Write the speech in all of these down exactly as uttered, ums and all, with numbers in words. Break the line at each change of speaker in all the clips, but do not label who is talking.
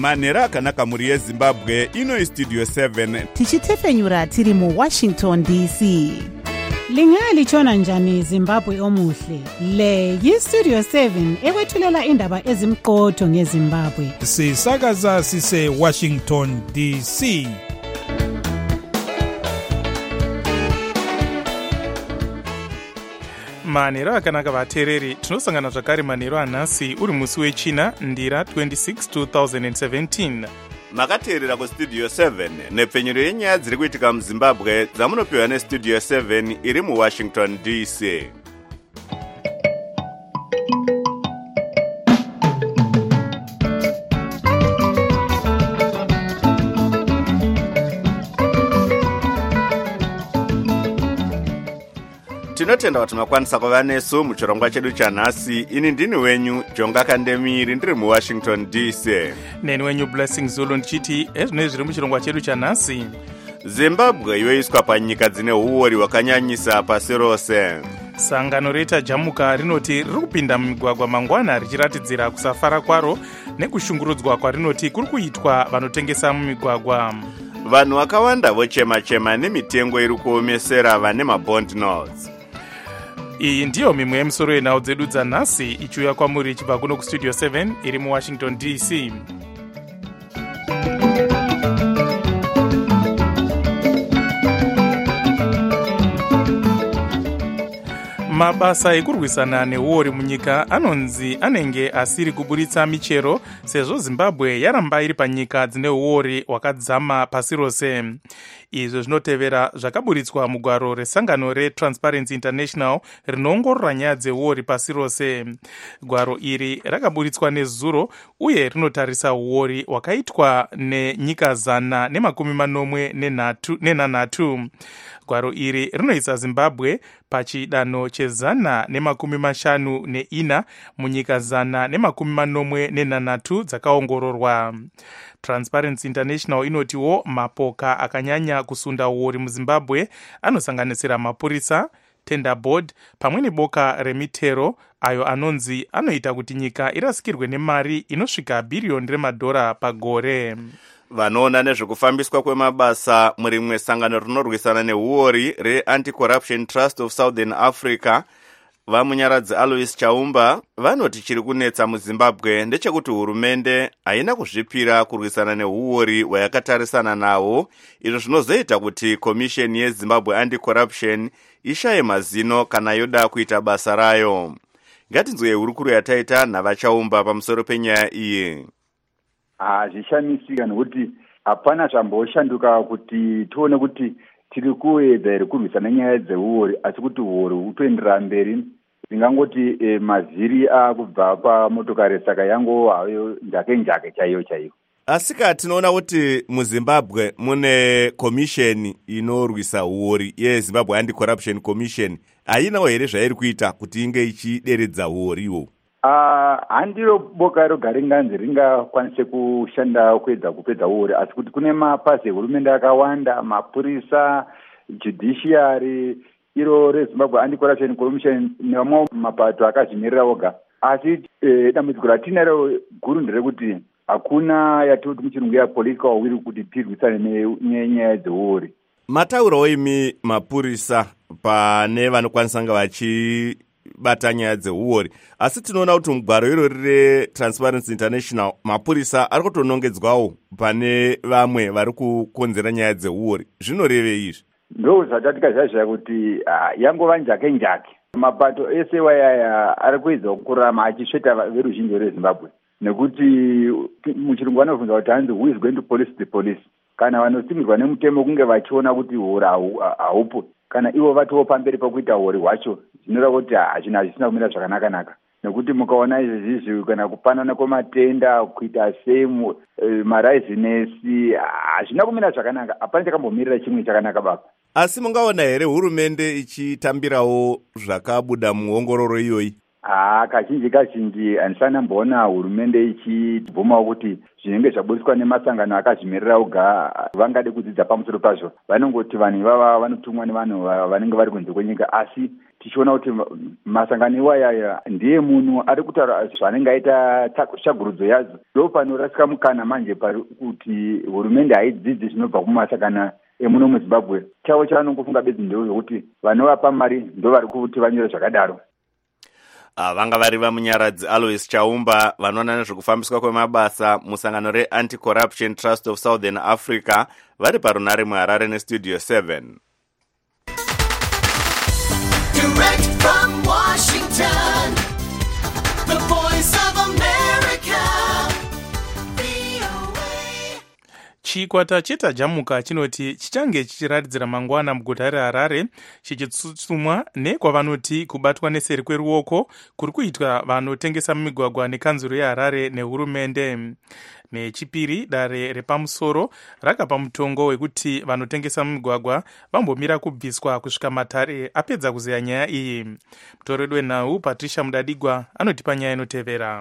manhero akanaka muri yezimbabwe. Ino istudio seven
tichitefenyura tiri mu Washington D C.
Lingalitshona njani Zimbabwe omuhle? Le yi-Studio seven ekwethulela indaba ezimqotho ngeZimbabwe.
Sisakaza sise Washington D C.
Manhero akanaka vateereri, tinosangana zvakare manhero anhasi uri musi wechina ndira twenty-six two thousand seventeen.
makateerera kustudio seven nepfenyuro yenyaya dziri kuitika muzimbabwe dzamunopiwa nestudio seven iri muwashington D C. tinotenda kuti makwanisa kuva nesu muchirongwa chedu chanhasi. Ini ndini wenyu Jonga Kandemiri ndiri muwashington D C.
Neni wenyu Blessing Zulu ndichiti ezvino zviri muchirongwa chedu chanhasi.
Zimbabwe yoiswa panyika dzine uori hwakanyanyisa pasi rose.
Sangano reta Jamuka rinoti riri kupinda mumigwagwa mangwana richiratidzira kusafara kwaro nekushungurudzwa kwarinoti kuri kuitwa vanotengesa mumigwagwa.
Vanhu vakawanda vochema-chema nemitengo iri kuomesera vane mabond notes.
Iyi ndiyo mimwe yemisoro yenhau dzedu dzanhasi ichiuya kwamuri ichibva kuno kustudio seven iri muwashington D C. Mabasa ekurwisana neuori munyika anonzi anenge asiri kuburitsa michero sezvo Zimbabwe yaramba iri panyika dzine uori hwakadzama pasi rose. Izvo zvinotevera zvakaburitswa mugwaro resangano reTransparency International rinoongorora nyaya dzeuori pasi rose. Gwaro iri rakaburitswa nezuro uye rinotarisa uori hwakaitwa nenyika zana nemakumi manomwe nenhanhatu. Gwaro iri rinoisa Zimbabwe pachidanho chezana nemakumi mashanu neina munyika zana nemakumi manomwe nenhanhatu dzakaongororwa. Transparency International inotiwo mapoka akanyanya kusunda uori muZimbabwe anosanganisira mapurisa, tender board pamwe neboka remitero ayo anonzi anoita kuti nyika irasikirwe nemari inosvika bhiriyoni remadhora pagore.
Vanoona nezvekufambiswa kwemabasa murimwe sangano rinorwisana neuori reAnti-Corruption Trust of Southern Africa vamunyaradzi Alois Chaumba vanoti chiri kunetsa muZimbabwe ndechekuti hurumende haina kuzvipira kurwisana neuori hwayakatarisana nawo, izvo zvinozoita kuti Commission yeZimbabwe Anti-Corruption ishaye mazino kana yoda kuita basa rayo. Ngatinzwe hurukuru yataita navaChaumba pamusoro penyaya iyi.
Hazvishamisika nekuti hapana zvamboshanduka kuti tione kuti tiri kuedza here kurwisana nyaya dzeuori, asi kuti uori hutoenderera mberi. Ndingangoti eh, mavhiri akubva pamotokari saka yango hayo njake njake chaiyo chaiyo.
Asika tinoona kuti muZimbabwe mune commission inorwisa uori yeZimbabwe Anti-Corruption Commission. Hainawo here zvairi kuita kuti inge ichideredza uoriwo?
Uh, handiro boka roga ringanzi ringakwanise kushanda kuedza kupedza uori, asi kuti kune mapazi ehurumende akawanda, mapurisa, judiciary, iro reZimbabwe Anti-Corruption Commission nemamwe mapato akazvimirira oga. Asi eh, dambudziko ratinaro guru nderekuti hakuna yatoti muchirungu ya political will kuti tirwisane nenyaya dzeuori.
Mataurawo imi mapurisa pane vanokwanisa nga vachi bata nyaya dzeuori, asi tinoona kuti mugwaro iro rire Transparency International mapurisa ari kutonongedzwawo pane vamwe vari kukonzera nyaya dzeuori. Zvinoreve izvi?
Ndo zvatatika zvazvaya kuti uh, yangova njake njake. Mapato ese wayaya ari kuedza kurama achisveta veruzhinji reZimbabwe, nekuti muchirungu vanobvunza kuti hanzi who is going to police the police. Kana vanosimirwa nemutemo kunge vachiona kuti uori haupo, kana ivo vatiwo pamberi pakuita uori hwacho, zvinoreva kuti hazvina zvisina kumira zvakanaka-naka. Nekuti mukaona izvizvi kana kupanana kwematenda, kuita semu, e, maraizinesi, hazvina kumira zvakanaka. Hapana chakambomirira chimwe chakanaka baba.
Asi mungaona here hurumende ichitambirawo zvakabuda muongororo iyoyi?
haa kazhinji kazhinji handisanamboona hurumende ichibvumawo kuti zvinenge zvaburiswa nemasangano akazvimirira oga vangade kudzidza pamusoro pazvo. Vanongoti vanhu ivava vanotumwa nevanhu vanenge vari kunze kwenyika, asi tichiona kuti masangano iwaya ndiye munhu ari kutaura zvanenge aita tsvagurudzo yadzo. Ndo panorasika mukana manje kuti hurumende haidzidzi zvinobva kumasangano emuno muZimbabwe. Chavo chavanongofunga bedzi ndezvokuti vanovapa mari ndo vari kuti vanyore zvakadaro.
Uh, vanga vari vamunyaradzi Alois Chaumba vanoona nezvekufambiswa kwemabasa musangano re-Anti-Corruption Trust of Southern Africa vari parunare muHarare nestudio seven.
Direct from Washington, the voice of America, V O A.
chikwata chetajamuka chinoti chichange chichiratidzira mangwana muguta reHarare chichitsutsumwa nekwavanoti kubatwa neseri kweruoko kuri kuitwa vanotengesa mumigwagwa nekanzuro yeHarare nehurumende. Nechipiri, dare repamusoro rakapa mutongo wekuti vanotengesa mumigwagwa vambomira kubviswa kusvika matare apedza kuzeya nyaya iyi. Mutoredo wenhau Patricia Mudadigwa anotipa nyaya inotevera.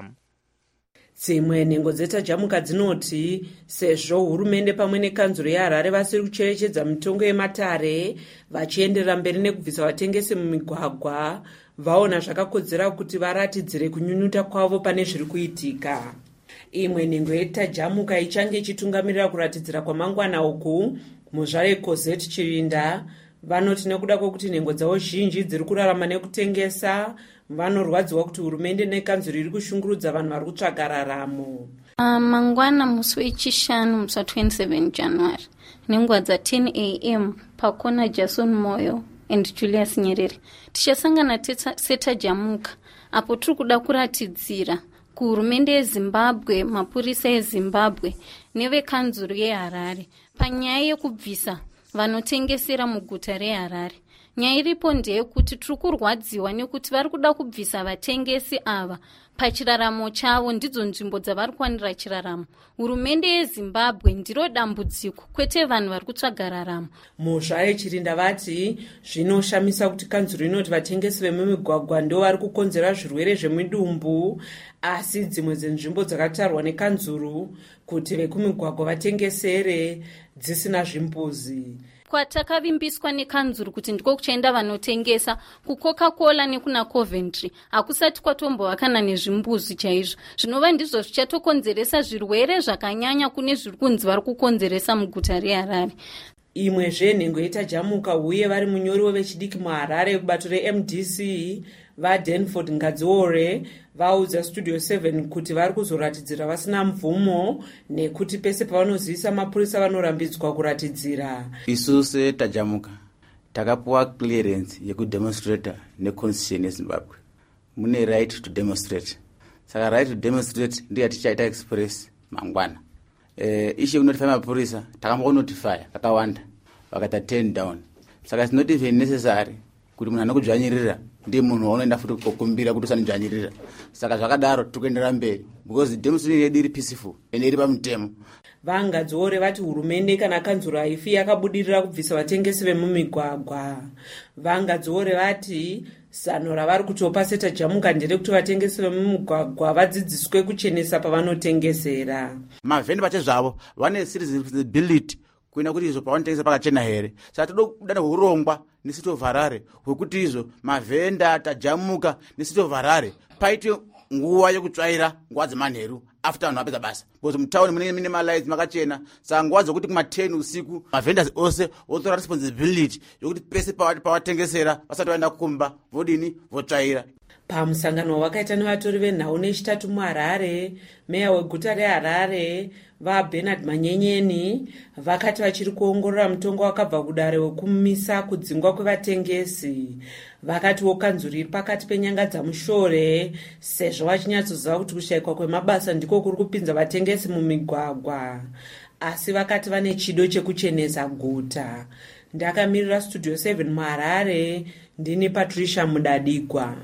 Dzimwe nhengo dzetajamuka dzinoti sezvo hurumende pamwe nekanzuro yeHarare vasiri kucherechedza mitongo yematare vachienderera mberi nekubvisa vatengesi mumigwagwa, vaona zvakakodzera kuti varatidzire kunyunyuta kwavo pane zviri kuitika. Imwe nhengo yetajamuka ichange ichitungamirira kuratidzira kwamangwana uku, muzvare Cosette Chirinda, vanoti nekuda kwekuti nhengo dzavo zhinji dziri kurarama nekutengesa, vanorwadziwa kuti hurumende nekanzuro iri kushungurudza vanhu vari kutsvaga raramo.
Uh, mangwana musi wechishanu musi wa27 January nenguva dza10 a m pakona Jason Moyo and Julius Nyerere tichasangana setajamuka apo tiri kuda kuratidzira kuhurumende yeZimbabwe, mapurisa eZimbabwe nevekanzuro yeHarare panyaya yekubvisa vanotengesera muguta reHarare. Nyaya iripo ndeyekuti tiri kurwadziwa nekuti vari kuda kubvisa vatengesi ava pachiraramo chavo, ndidzo nzvimbo dzavari kuwanira chiraramo. Hurumende yeZimbabwe ndiro dambudziko, kwete vanhu vari kutsvaga raramo.
Muzvare Chirinda vati zvinoshamisa kuti kanzuro inoti vatengesi vemumigwagwa ndo vari kukonzera zvirwere zvemidumbu, asi dzimwe dzenzvimbo dzakatarwa nekanzuro kuti vekumigwagwa vatengesere dzisina zvimbuzi.
Kwatakavimbiswa nekanzuro kuti ndiko kuchaenda vanotengesa kuCoca-Cola nekuna Coventry hakusati kwatombova kana nezvimbuzi chaizvo, zvinova ndizvo zvichatokonzeresa zvirwere zvakanyanya kune zviri kunzi vari kukonzeresa muguta reHarare.
Imwe zvenhengo yetajamuka uye vari munyori wevechidiki muHarare kubato reM D C vaDanford Ngadziore vaudza studio seven kuti vari kuzoratidzira vasina mvumo nekuti pese pavanozivisa mapurisa vanorambidzwa kuratidzira.
Isu setajamuka takapuwa clearance yekudemonstrata neconstitution yeZimbabwe. Mune right to demonstrate. Saka right to demonstrate ndiyo tichaita express mangwana. Eh, ishe kunotify mapurisa takambonotify kakawanda vakata turn down. Saka it's not even necessary kuti munhu anokudzvanyirira ndiye munhu waunoenda futi kukumbira kuti usandzvanyirira. Saka zvakadaro tikuendera mberi because demonstration yedu iri peaceful ende iri pamutemo.
Vangadziore vati hurumende kana kanzuro haifi yakabudirira kubvisa vatengesi vemumigwagwa. Vangadziore vati zano ravari kutopa setajamuka nderekuti vatengesi vemumigwagwa vadzidziswe kuchenesa pavanotengesera.
Mavhendi pache zvavo vane citizen responsibility kuina kuti izvo pavanotengesa pakachena here. Saka toda kudana hurongwa nesiti of Harare hwekuti izvo mavhenda tajamuka nesiti of Harare paite nguva yekutsvaira nguva dzemanheru after vanhu vapedza basa, because mutauni munenge mine malights makachena. Saka nguva dzokuti kuma ten usiku mavhendas ose votora responsibility yokuti pese pavatengesera vasati vaenda kukumba vodini votsvaira.
Pamusangano wavakaita nevatori venhau nechitatu muHarare, meya weguta reHarare vaBernard Manyenyeni vakati vachiri kuongorora mutongo wakabva kudare wekumisa kudzingwa kwevatengesi. Vakatiwo kanzuro iri pakati penyanga dzamushore sezvo vachinyatsoziva kuti kushayikwa kwemabasa ndiko kuri kupinza vatengesi mumigwagwa, asi vakati vane chido chekuchenesa guta. Ndakamirira studio seven muHarare, ndini Patricia Mudadigwa.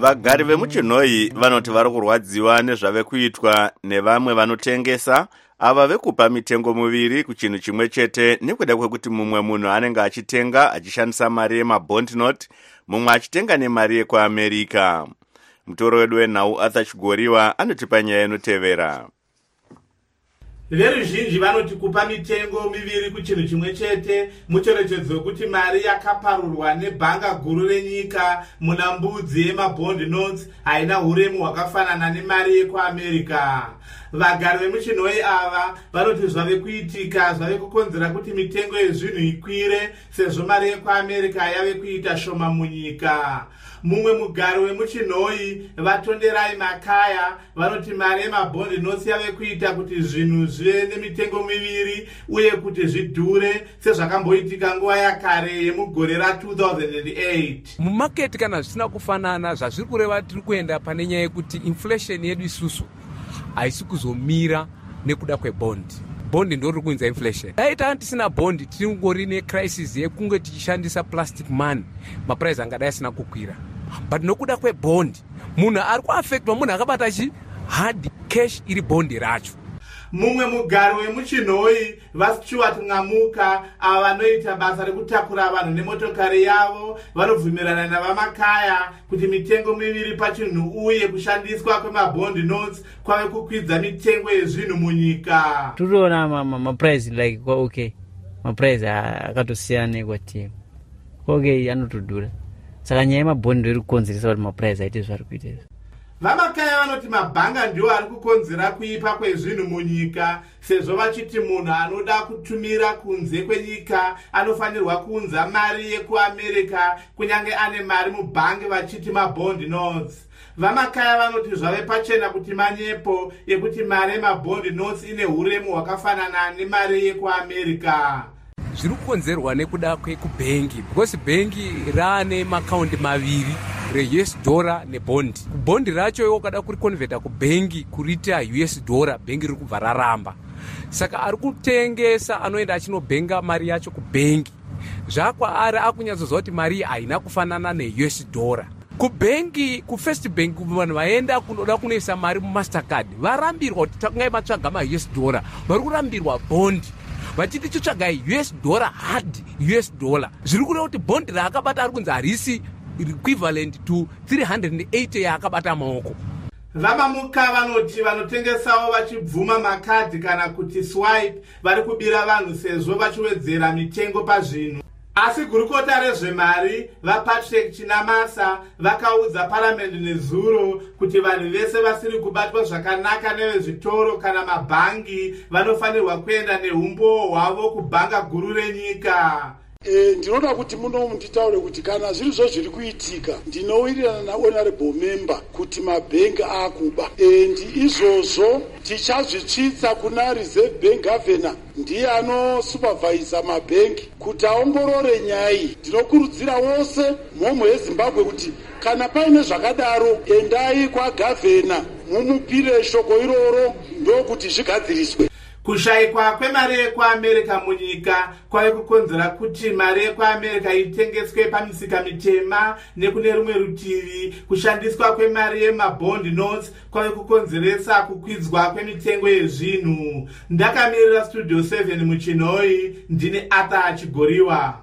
vagari vemuchinhoi vanoti vari kurwadziwa nezvave kuitwa nevamwe vanotengesa ava vekupa mitengo miviri kuchinhu chimwe chete nekuda kwekuti mumwe munhu anenge achitenga achishandisa mari yemabond note, mumwe achitenga nemari yekuamerica. Mutoro wedu wenhau Arthur Chigoriwa anotipa nyaya inotevera.
Veruzhinji vanoti kupa mitengo miviri kuchinhu chimwe chete mucherechedzo wekuti mari yakaparurwa nebhanga guru renyika muna mbudzi yemabond notes haina uremu hwakafanana nemari yekuamerica. Vagari vemuchinhoi ava vanoti zvave kuitika zvave kukonzera kuti mitengo yezvinhu ikwire sezvo mari yekuamerica yave kuita shoma munyika. Mumwe mugari wemuchinhoi Vatonderai Makaya vanoti mari yemabond notes yave kuita kuti zvinhu zvive nemitengo miviri uye kuti zvidhure sezvakamboitika nguva yakare yemugore ra two thousand eight.
Mumaketi kana zvisina kufanana zvazviri kureva tiri kuenda pane nyaya yekuti inflation yedu isusu haisi kuzomira nekuda kwebondi. Bondi ndo riri kuunza inflation. Dai tanga tisina bondi tiri kungori necrisis yekunge tichishandisa plastic money, maprice angadai asina kukwira. But nokuda kwebondi munhu ari kuaffectwa, munhu akabata chi hard cash iri bondi racho.
Mumwe mugari wemuchinhoi vaStuart Ngamuka ava vanoita basa rekutakura vanhu nemotokari yavo vanobvumirana navamakaya kuti mitengo miviri pachinhu uye kushandiswa kwemabond notes kwave kukwidza mitengo yezvinhu munyika.
Turiona maprice like okay, maprice akatosiyana nekwati okay anotodhura, saka nyaya yemabond iri kukonzeresa kuti maprice aite zvari kuita.
Vamakaya vanoti mabhanga ndiwo ari kukonzera kuipa kwezvinhu munyika, sezvo vachiti munhu anoda kutumira kunze kwenyika anofanirwa kuunza mari yekuamerica kunyange ane mari mubhangi vachiti mabond notes. Vamakaya vanoti zvave pachena kuti manyepo yekuti mari yemabond notes ine uremu hwakafanana nemari yekuamerica.
Zviri kukonzerwa nekuda kwekubhengi, because bhengi raane makaundi maviri re-U S dollar nebondi. Bondi racho iwo kada kurikonvheta kubhengi kuriita U S dollar, bhengi riri kubva raramba. Saka ari kutengesa anoenda achinobhenga mari yacho kubhengi. Zvakwaari akunyatsoziva kuti mari haina kufanana ne-U S dollar. Kubhengi, kufirst bank, vanhu vaenda kunoda kunoisa mari mumastercard varambirwa kuti takungai matsvaga ma-U S dollar, vari kurambirwa bondi vachiti chotsvagai U S dollar hard U S dollar. Zviri kureva kuti bondi raakabata ari kunzi harisi equivalent to three hundred eighty yaakabata maoko.
Vamamuka vanoti vanotengesawo vachibvuma makadhi kana kuti swipe vari kubira vanhu sezvo vachiwedzera mitengo pazvinhu. Asi gurukota rezvemari vaPatrick Chinamasa vakaudza paramendi nezuro kuti vanhu vese vasiri kubatwa zvakanaka nevezvitoro kana mabhangi vanofanirwa kuenda neumbowo hwavo kubhanga guru renyika.
E, ndinoda kuti muno nditaure kuti kana zviri zvo zviri kuitika ndinowirirana nahonorable member kuti mabhengi akuba endi izvozvo tichazvitsvitsa kuna Reserve Bank governor ndiye anosupervisa mabhengi kuti aongorore nyaya iyi. Ndinokurudzira wose mhomho yeZimbabwe kuti kana paine zvakadaro endai kwagavhena mumupire shoko iroro ndokuti zvigadziriswe.
Kushayikwa kwemari yekuamerica munyika kwave kukonzera kuti mari yekuamerica itengeswe pamisika mitema, nekune rumwe rutivi kushandiswa kwemari yemabond notes kwave kukonzeresa kukwidzwa kwemitengo yezvinhu. Ndakamirira Studio seven muchinhoi, ndine Arthur Chigoriwa.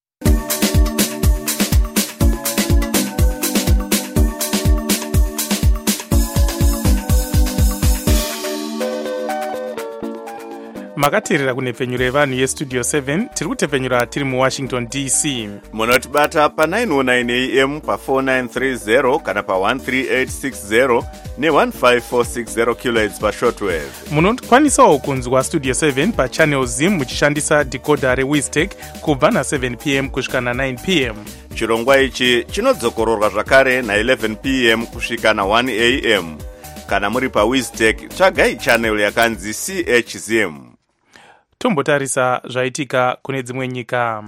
makateerera kunhepfenyuro yevanhu yestudio seven tiri kutepfenyura tiri muwashington D C.
Munotibata pa nine oh nine A M pa four nine three zero kana pa one three eight six zero ne one five four six zero kilohertz pa shortwave.
Munokwanisawo kunzwa studio seven pa channel zim muchishandisa decoder rewistek kubva na seven p m kusvika na nine p m.
Chirongwa ichi chinodzokororwa zvakare na eleven p m kusvika na one a m. Kana muri pa Wistek tsvagai channel yakanzi C H Z M.
Tombotarisa zvaitika kune dzimwe nyika.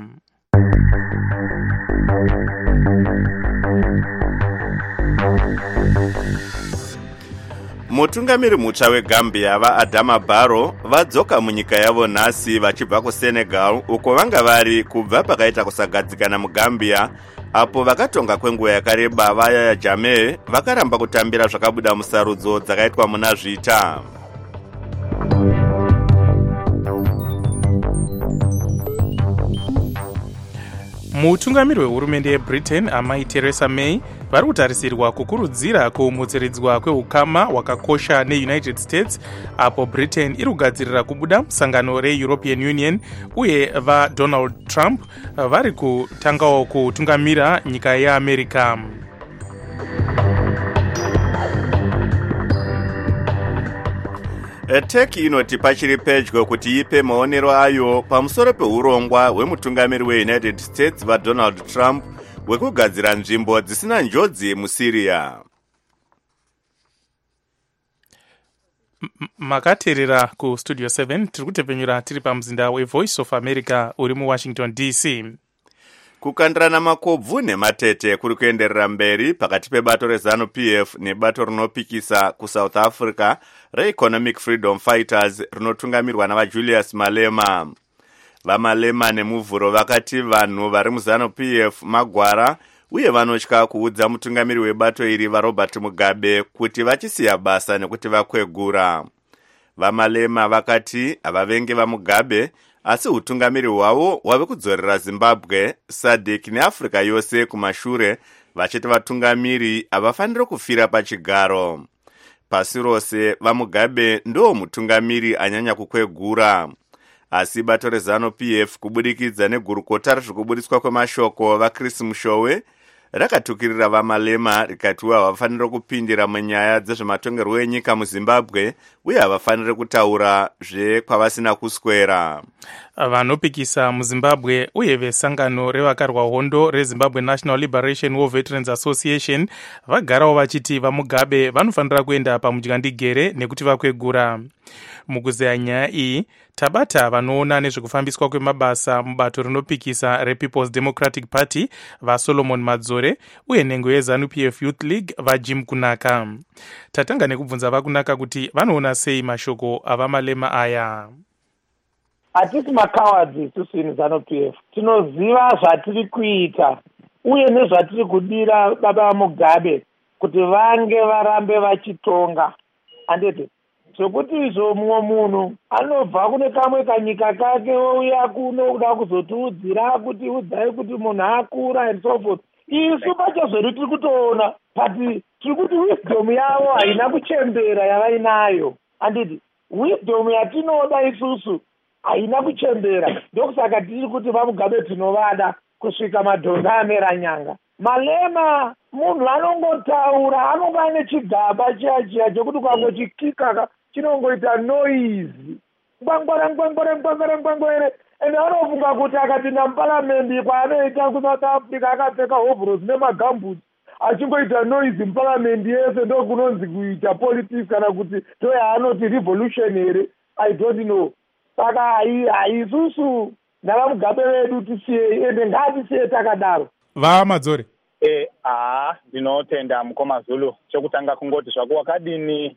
Mutungamiri mutsva weGambia vaAdama Barrow vadzoka munyika yavo nhasi vachibva kuSenegal uko vanga vari kubva pakaita kusagadzikana muGambia apo vakatonga kwenguva yakareba vayaya Jammeh vakaramba kutambira zvakabuda musarudzo dzakaitwa muna zvita.
mutungamiri wehurumende yebritain amai Theresa May vari kutarisirwa kukurudzira kumutseredzwa kweukama hwakakosha neunited states apo britain iri kugadzirira kubuda musangano reeuropean union uye vadonald trump vari kutangawo kutungamira nyika yeamerica.
Turkey inoti pachiri pedyo kuti ipe maonero ayo pamusoro peurongwa hwemutungamiri weunited states vaDonald Trump hwekugadzira nzvimbo dzisina njodzi muSyria.
makateerera kustudio seven tiri kutepenyura tiri pamuzinda wevoice of america uri muwashington D C.
Kukandirana makobvu nematete kuri kuenderera mberi pakati pebato reZANU-P F nebato rinopikisa kuSouth Africa reEconomic Freedom Fighters rinotungamirwa navaJulius Malema. VaMalema nemuvhuro vakati vanhu vari muZANU-P F magwara uye vanotya kuudza mutungamiri webato iri vaRobert Mugabe kuti vachisiya basa nekuti vakwegura. VaMalema vakati havavenge vaMugabe asi utungamiri hwavo hwave kudzorera Zimbabwe, S A D C neAfrica yose kumashure vachiti vatungamiri havafaniri kufira pachigaro. Pasi rose vaMugabe ndo mutungamiri anyanya kukwegura. Asi bato reZANU-P F kubudikidza negurukota rezvekubudiswa kwemashoko vaChris Mushowe rakatukirira vaMalema rikatiwa havafaniri kupindira munyaya dzezvematongerwo enyika muZimbabwe uye havafaniri kutaura zvekwavasina kuswera.
Vanopikisa muZimbabwe uye vesangano revakarwa hondo reZimbabwe National Liberation War Veterans Association vagarawo vachiti vaMugabe vanofanira kuenda pamudyandigere nekuti vakwegura. Mukuzeya nyaya iyi tabata vanoona nezvekufambiswa kwemabasa mubato rinopikisa rePeople's Democratic Party vaSolomon Madzore uye nhengo yeZANU-P F Youth League vaJim Kunaka. Tatanga nekubvunza vakunaka kuti vanoona sei mashoko avaMalema aya.
Hatisi makawadzi isusu ini ZANU-P F tinoziva zvatiri kuita uye nezvatiri kudira baba Mugabe kuti vange varambe vachitonga. Andete zvokuti izvo mumwe munhu anobva kune kamwe kanyika kake ouya kuno kuda kuzotiudzira kuti udzai kuti munhu akura and so forth. Isu pachazvedu tiri kutoona but tiri kuti wisdom yavo haina kuchembera yavainayo. Anditi wisdom yatinoda isusu haina kuchembera. Ndokusaka tiri kuti vaMugabe tinovada kusvika madhonda amera nyanga. Malema munhu anongotaura anonga ane chigaba chiya chiya chokuti ukangochikika chinongoita noise ngwangwara ngwangwara ngwangwara ngwangwere ende anofunga kuti akapinda muparamendi kwaanoita kuSouth Africa akapfeka hovhorosi nemagambutsi achingoita noise muparamendi yese ndo kunonzi kuita politics kana kuti ndo yaanoti revolution here I don't know. Saka haisusu navaMugabe vedu tisiyei ende ngatisiye takadaro.
VaMadzore
Eh, ah, ndinotenda mukoma Zulu chokutanga kungoti zvako wakadini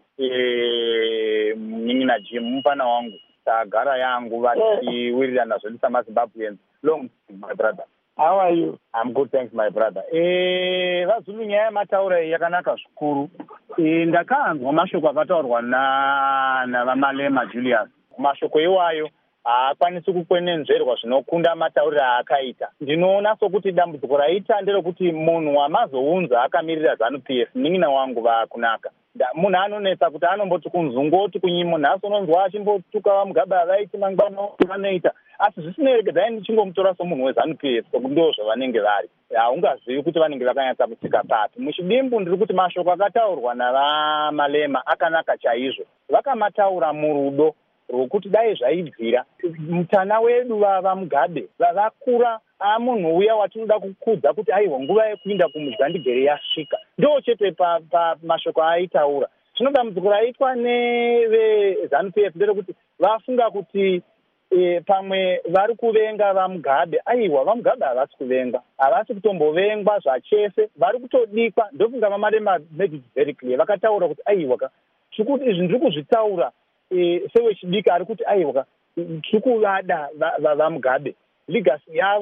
eh mnyina Jim mupana wangu tagara yangu vachiwirirana zvodisa maZimbabweans. Long my brother.
How are you?
I'm good, thanks my brother. Eh vaZulu nyaya mataura yakanaka zvikuru. Eh ndakanzwa mashoko akataurwa na na vaMalema Julius. Mashoko iwayo haakwanisi kukwenenzverwa zvinokunda matauriro aakaita. Ndinoona sokuti dambudziko raita nderekuti munhu wamazounza akamirira ZANU-P F nin'ina wangu vakunaka. Munhu anonetsa kuti anomboti kunzungoti kunyimo nhasi unonzwa achimbotuka vaMugabe avaiti mangwana vanoita. Asi zvisinei regai ndichingomutora somunhu weZANU-P F sokuti ndo zvavanenge vari. Haungazivi kuti vanenge vakanyatsa kutsika papi. Muchidimbu ndiri kuti mashoko akataurwa navaMalema akanaka chaizvo. Vakamataura murudo rwokuti dai zvaibvira mutana wedu vaMugabe vakura amunhu uya watinoda kukudza kuti aiwa nguva yekuinda kumudyandigere yasvika ndo chete pamashoko pa aitaura. Dambudziko raitwa neveZANU-P F nderekuti vafunga kuti e, pamwe vari kuvenga vaMugabe. Aiwa vaMugabe havasi kuvenga, havasi kutombovengwa zvachese, vari kutodikwa. Ndofunga vaMalema made it very clear, vakataura kuti aiwa zvikuti izvi ndiri kuzvitaura E, sewechidiki ari kuti aiwa tiri kuvada vaMugabe. Legacy yavo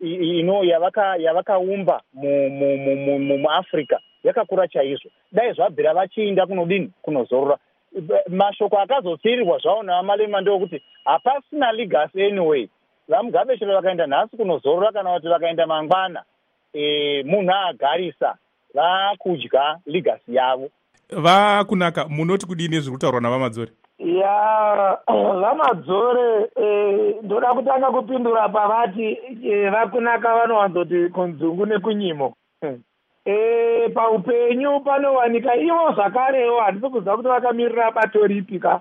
i- ino yavaka yavakaumba mu- mu- mu- mu- mu- muafrica yakakura chaizvo. Dai zvabvira vachiinda kunodini kunozorora. B- mashoko akazotsirirwa zvavo navamalema ndokuti hapasina legacy anyway. Vamugabe chero vakaenda nhasi kunozorora kana kuti vakaenda mangwana e, munhu agarisa vakudya legacy yavo.
vakunaka munoti kudini zviri kutaurwa navamadzore?
ya vamadzore eh, ndoda kutanga kupindura pavati eh, vakunaka vanowanzoti kunzungu nekunyimo. Eh, paupenyu panowanika ivo zvakarewo handisi kuziva kuti vakamirira bato ripi ka.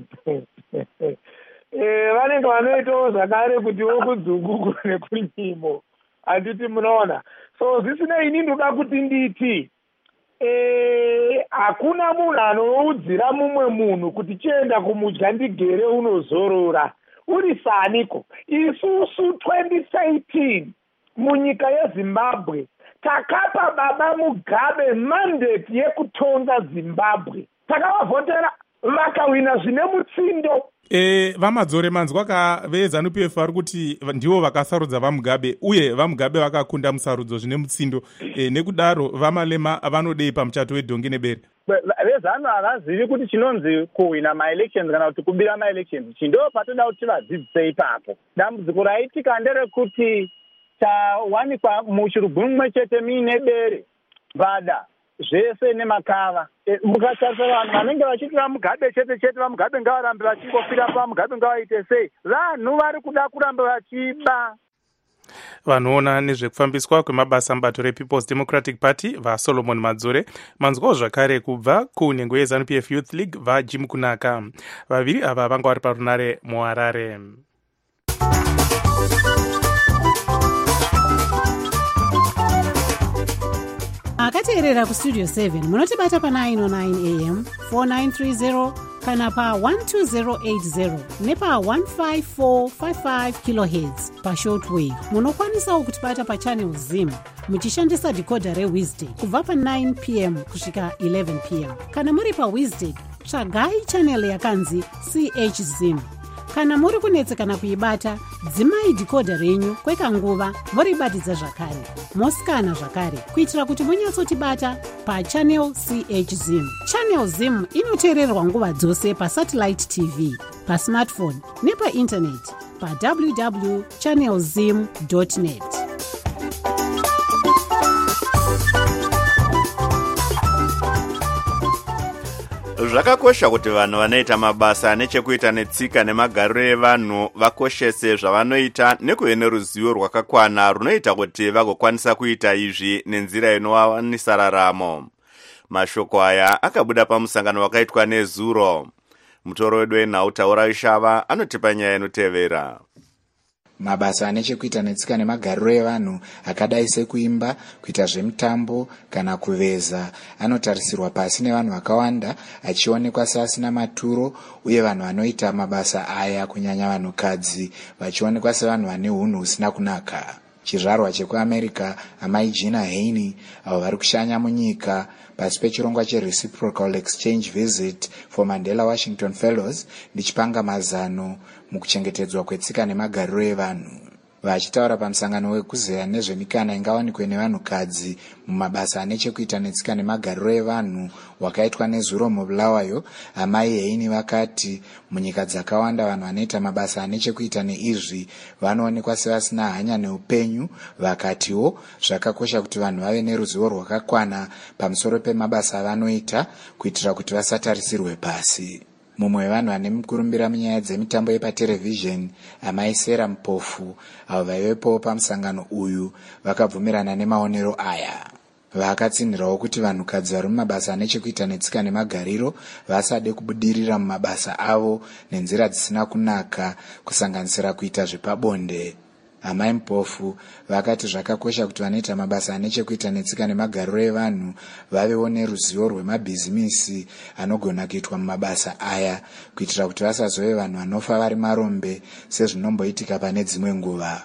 Eh, vanenge vanoitawo zvakare kutiwo kunzungu nekunyimo handiti munoona. So zvisinei ini ndoda kuti nditi Eh, hakuna munhu anoudzira mumwe munhu kuti chienda kumudya ndigere unozorora. Uri saniko? Isusu twenty eighteen munyika yeZimbabwe takapa baba Mugabe mandate yekutonga Zimbabwe. Takavavhotera vakawina zvine mutsindo.
E, vamadzore manzwa ka veZANU P F vari kuti ndivo vakasarudza vamugabe uye vamugabe vakakunda musarudzo zvine mutsindo. E, nekudaro vamalema vanodei pamuchato wedhongi nebere?
VeZANU havazivi kuti chinonzi kuwina maelections kana kuti kubira maelections chindo patoda kuti vadzidzise ipapo. Dambudziko raitika nderekuti tawanikwa muchirugunu mumwe chete muine bere mbada zvese nemakava. E, mukatarisa vanhu vanenge vachiti vamugabe chete chete vamugabe ngavarambe vachingofira pamugabe ngavaite sei. Vanhu vari kuda kuramba vachiba.
Vanoona nezvekufambiswa kwemabasa mubato rePeople's Democratic Party vaSolomon Madzore manzwawo zvakare kubva kunhengo yeZANU P F Youth League vaJim Kunaka. Vaviri ava vanga vari parunare muHarare.
akateerera kustudio seven munotibata pa nine oh nine a m four nine three zero kana pa one two zero eight zero nepa one five four five five kilohertz pashortwave. Munokwanisawo kutibata pa channel zim muchishandisa decoder reWizday kubva pa nine p m kusvika eleven p m. Kana muri pa Wisday tsvagai channel yakanzi C H Zim. Kana muri kunetsekana kuibata dzimai decoder renyu kwekanguva moribatidza zvakare moskana zvakare kuitira kuti munyatsotibata pachannel C H Zim. Channel Zim inoteererwa nguva dzose pasatellite T V, pasmartphone nepaintaneti pa w w w dot channel zim dot net.
Zvakakosha kuti vanhu vanoita mabasa nechekuita netsika nemagariro evanhu vakoshese zvavanoita nekuve neruzivo rwakakwana runoita kuti vagokwanisa kuita izvi nenzira inowawanisa raramo. Mashoko aya akabuda pamusangano wakaitwa neZuro. Mutoro wedu wenhau Taura Ishava anotipa nyaya inotevera.
Mabasa ane chekuita netsika nemagariro evanhu akadai sekuimba, kuita zvemitambo kana kuveza anotarisirwa pasi nevanhu vakawanda achionekwa seasina maturo uye vanhu vanoita mabasa aya kunyanya vanhukadzi vachionekwa sevanhu vane unhu husina kunaka. Chizvarwa chekuAmerica amai Gina Haney avo vari kushanya munyika pasi pechirongwa cheReciprocal Exchange Visit for Mandela Washington Fellows ndichipanga mazano mukuchengetedzwa kwetsika nemagariro evanhu. Vachitaura pamusangano wekuzeya nezvemikana ingawanikwe nevanhukadzi mumabasa ane chekuita netsika nemagariro evanhu wakaitwa neZuro muBulawayo, amai Haney vakati munyika dzakawanda vanhu vanoita mabasa ane chekuita neizvi vanoonekwa sevasina hanya neupenyu. Vakatiwo zvakakosha kuti vanhu vave neruzivo rwakakwana pamusoro pemabasa avanoita kuitira kuti vasatarisirwe pasi. Mumwe wevanhu vane mukurumbira munyaya dzemitambo yepaterevhizheni amai Sera Mupofu avo vaivepo pamusangano uyu vakabvumirana nemaonero aya. Vakatsinhirawo kuti vanhukadzi vari mumabasa ane chekuita netsika nemagariro vasade kubudirira mumabasa avo nenzira dzisina kunaka kusanganisira kuita zvepabonde. Amai Mupofu vakati zvakakosha kuti vanoita mabasa ane chekuita netsika nemagariro evanhu vavewo neruzivo rwemabhizimisi anogona kuitwa mumabasa aya kuitira kuti vasazove vanhu vanofa vari marombe sezvinomboitika pane dzimwe nguva.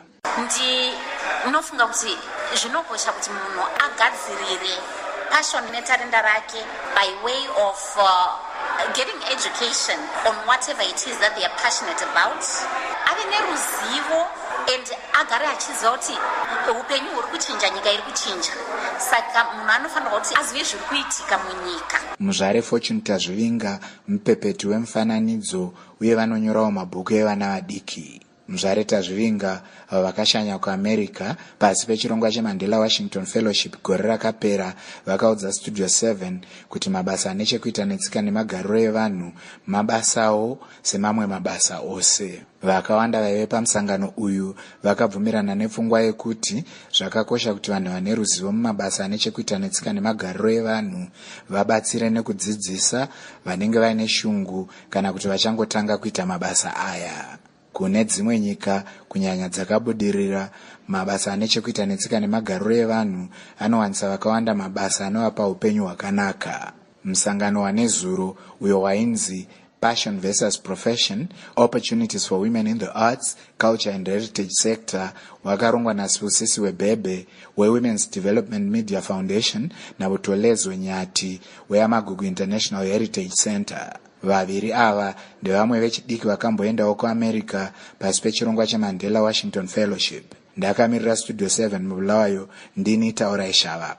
Ndinofunga kuti zvinokosha kuti munhu agadzirire passion netarenda rake by way of uh, getting education on whatever it is that they are passionate about. Ave neruzivo and agare achiziva kuti upenyu huri kuchinja, nyika iri kuchinja. Saka munhu anofanirwa kuti azive zviri kuitika munyika.
muzvare Fortunata Zvivinga mupepeti wemufananidzo uye vanonyorawo mabhuku evana vadiki. muzvare Tazvivinga avo vakashanya kuamerica pasi pechirongwa cheMandela Washington Fellowship gore rakapera vakaudza Studio seven kuti mabasa ane chekuita netsika nemagariro evanhu mabasawo semamwe mabasa ose. Vakawanda vaive pamusangano uyu vakabvumirana nepfungwa yekuti zvakakosha kuti vanhu vane ruzivo mumabasa ane chekuita netsika nemagariro evanhu vabatsire nekudzidzisa vanenge vaine shungu kana kuti vachangotanga kuita mabasa aya. Kune dzimwe nyika kunyanya dzakabudirira, mabasa ane chekuita netsika nemagariro evanhu anowanisa vakawanda mabasa anovapa upenyu hwakanaka. Musangano wanezuro uyo wainzi Passion versus Profession, Opportunities for Women in the Arts, Culture and Heritage Sector wakarongwa naSibusiso Webebe weWomen's Development Media Foundation naButolezwe Nyati weAmagugu International Heritage Center. Vaviri ava ndevamwe vechidiki vakamboendawo kuAmerica pasi pechirongwa cheMandela Washington Fellowship. Ndakamirira Studio seven mubulawayo, ndini Taurai Shava.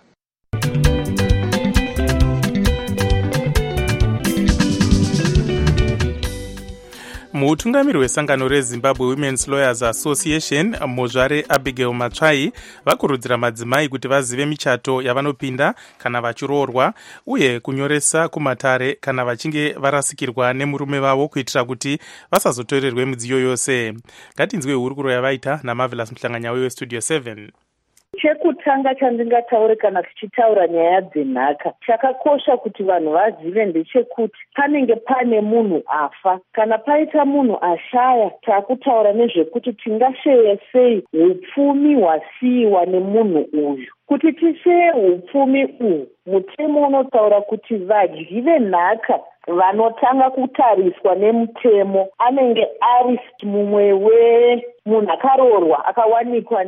mutungamiri wesangano reZimbabwe Women's Lawyers Association muzvare Abigail Matsvai vakurudzira madzimai kuti vazive michato yavanopinda kana vachiroorwa uye kunyoresa kumatare kana vachinge varasikirwa nemurume vavo kuitira kuti vasazotorerwe midziyo yose. Ngatinzwe hurukuro yavaita naMarvelous Muhlanganyauye weStudio seven.
Chekutanga chandingataure kana tichitaura nyaya dzenhaka, chakakosha kuti vanhu vazive ndechekuti panenge pane munhu afa. Kana paita munhu ashaya, takutaura nezvekuti tingasheya sei upfumi hwasiyiwa nemunhu uyu. Kuti tiseye upfumi uhu, mutemo unotaura kuti vadyi venhaka vanotanga kutariswa nemutemo anenge ari mumwe wemunhu akaroorwa akawanikwa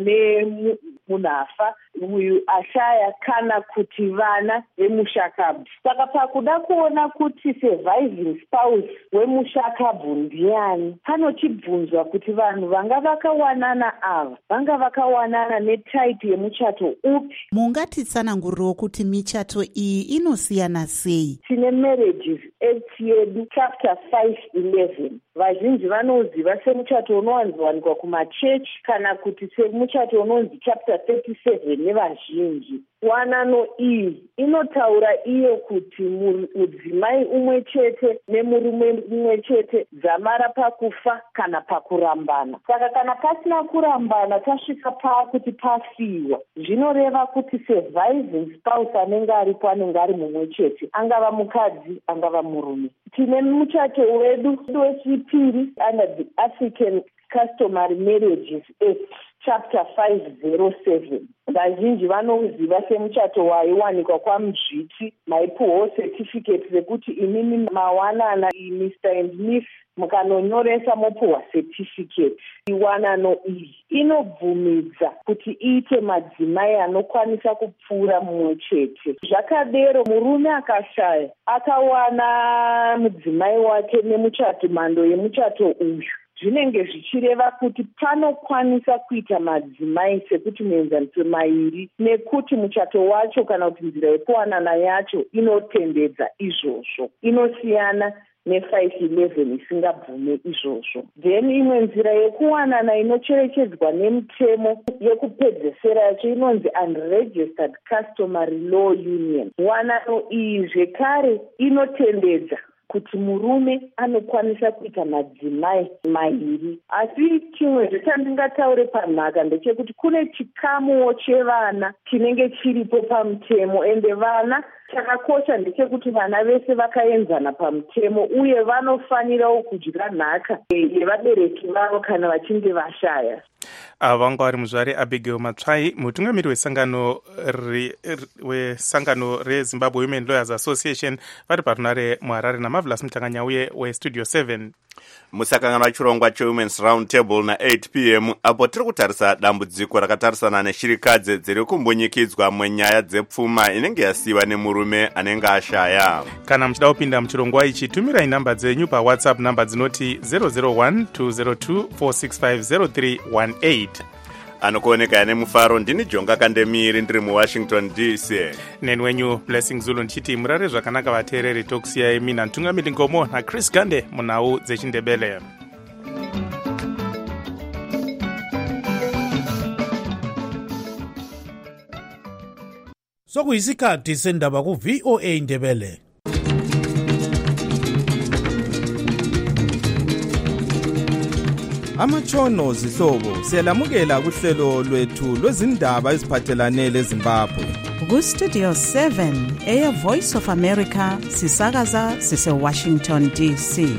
nemunhu afa uyu ashaya kana kuti vana vemushakabvu. Saka pakuda kuona kuti surviving spouse wemushakabvu ndiani, panochibvunzwa kuti vanhu vanga vakawanana ava vanga vakawanana netaipi yemuchato upi.
Mungatitsanangurirewo kuti michato iyi inosiyana sei?
Tine Marriages Act yedu chapter five eleven. Vazhinji vanoziva semuchato unowanzowanikwa kumachechi kana kuti semuchato unonzi chapter thirty-seven nevazhinji. Wanano iyi inotaura iyo kuti mudzimai umwe chete nemurume umwe chete dzamara pakufa kana pakurambana. Saka kana pasina kurambana tasvika pakuti pafiwa, zvinoreva kuti surviving spouse anenge aripo anenge ari mumwe chete, angava mukadzi angava murume. Tine muchato wedu wechipiri under the African Customary Marriages Act chapter five oh seven. Vazhinji vanoziva semuchato waiwanikwa kwaMuzviti, maipuhwo certificate rekuti imimi mawanana Mister and Miss mukanonyoresa mopuhwa certificate. Iwanano iyi inobvumidza kuti iite madzimai anokwanisa kupfuura mumwe chete. Zvakadero murume akashaya akawana mudzimai wake nemuchato, mhando yemuchato uyu, zvinenge zvichireva kuti panokwanisa kuita madzimai sekuti muenzaniso mairi, nekuti muchato wacho kana kuti nzira yekuwanana yacho inotendedza izvozvo. Inosiyana ne-five eleven isingabvume izvozvo. Then imwe nzira yekuwanana inocherechedzwa nemutemo yekupedzesera yacho inonzi Unregistered Customary Law Union. Wanano iyi zvekare inotendedza kuti murume anokwanisa kuita madzimai mairi. Asi chimwe zvechandingataure panhaka ndechekuti kune chikamuwo chevana chinenge chiripo pamutemo, ende vana chakakosha ndechekuti vana vese vakaenzana pamutemo uye vanofanirawo kudya nhaka yevabereki vavo kana vachinge vashaya.
Ava vanga vari muzvare Abigail Matsvai, mutungamiri wesangano wesangano reZimbabwe Women Lawyers Association, vari parunare muHarare naMarvelous Muhlanganyauye weStudio seven.
musakangana wachirongwa chewomen's round table na-eight p m apo tiri kutarisa dambudziko rakatarisana neshirikadzi dziri kumbunyikidzwa munyaya dzepfuma inenge yasiyiwa nemurume anenge ashaya.
Kana muchida kupinda muchirongwa ichi, tumirai namba dzenyu pawhatsapp namba dzinoti zero zero one two zero two four six five zero three one eight.
Anokuoneka ane mufaro ndini Jonga Kandemiri ndiri muWashington D C.
Neni wenyu Blessing Zulu ndichiti murare zvakanaka vateereri tokusiyai mina Ntungamiri Ngomo naChris Gande munhau dzechindebele.
Sokuyisikhathi sendaba ku V O A Ndebele.
Amachono zihlobo siyalamukela kuhlelo lwethu lwezindaba eziphathelane leZimbabwe.
Ku Studio seven eya Voice of America sisakaza sise Washington D C.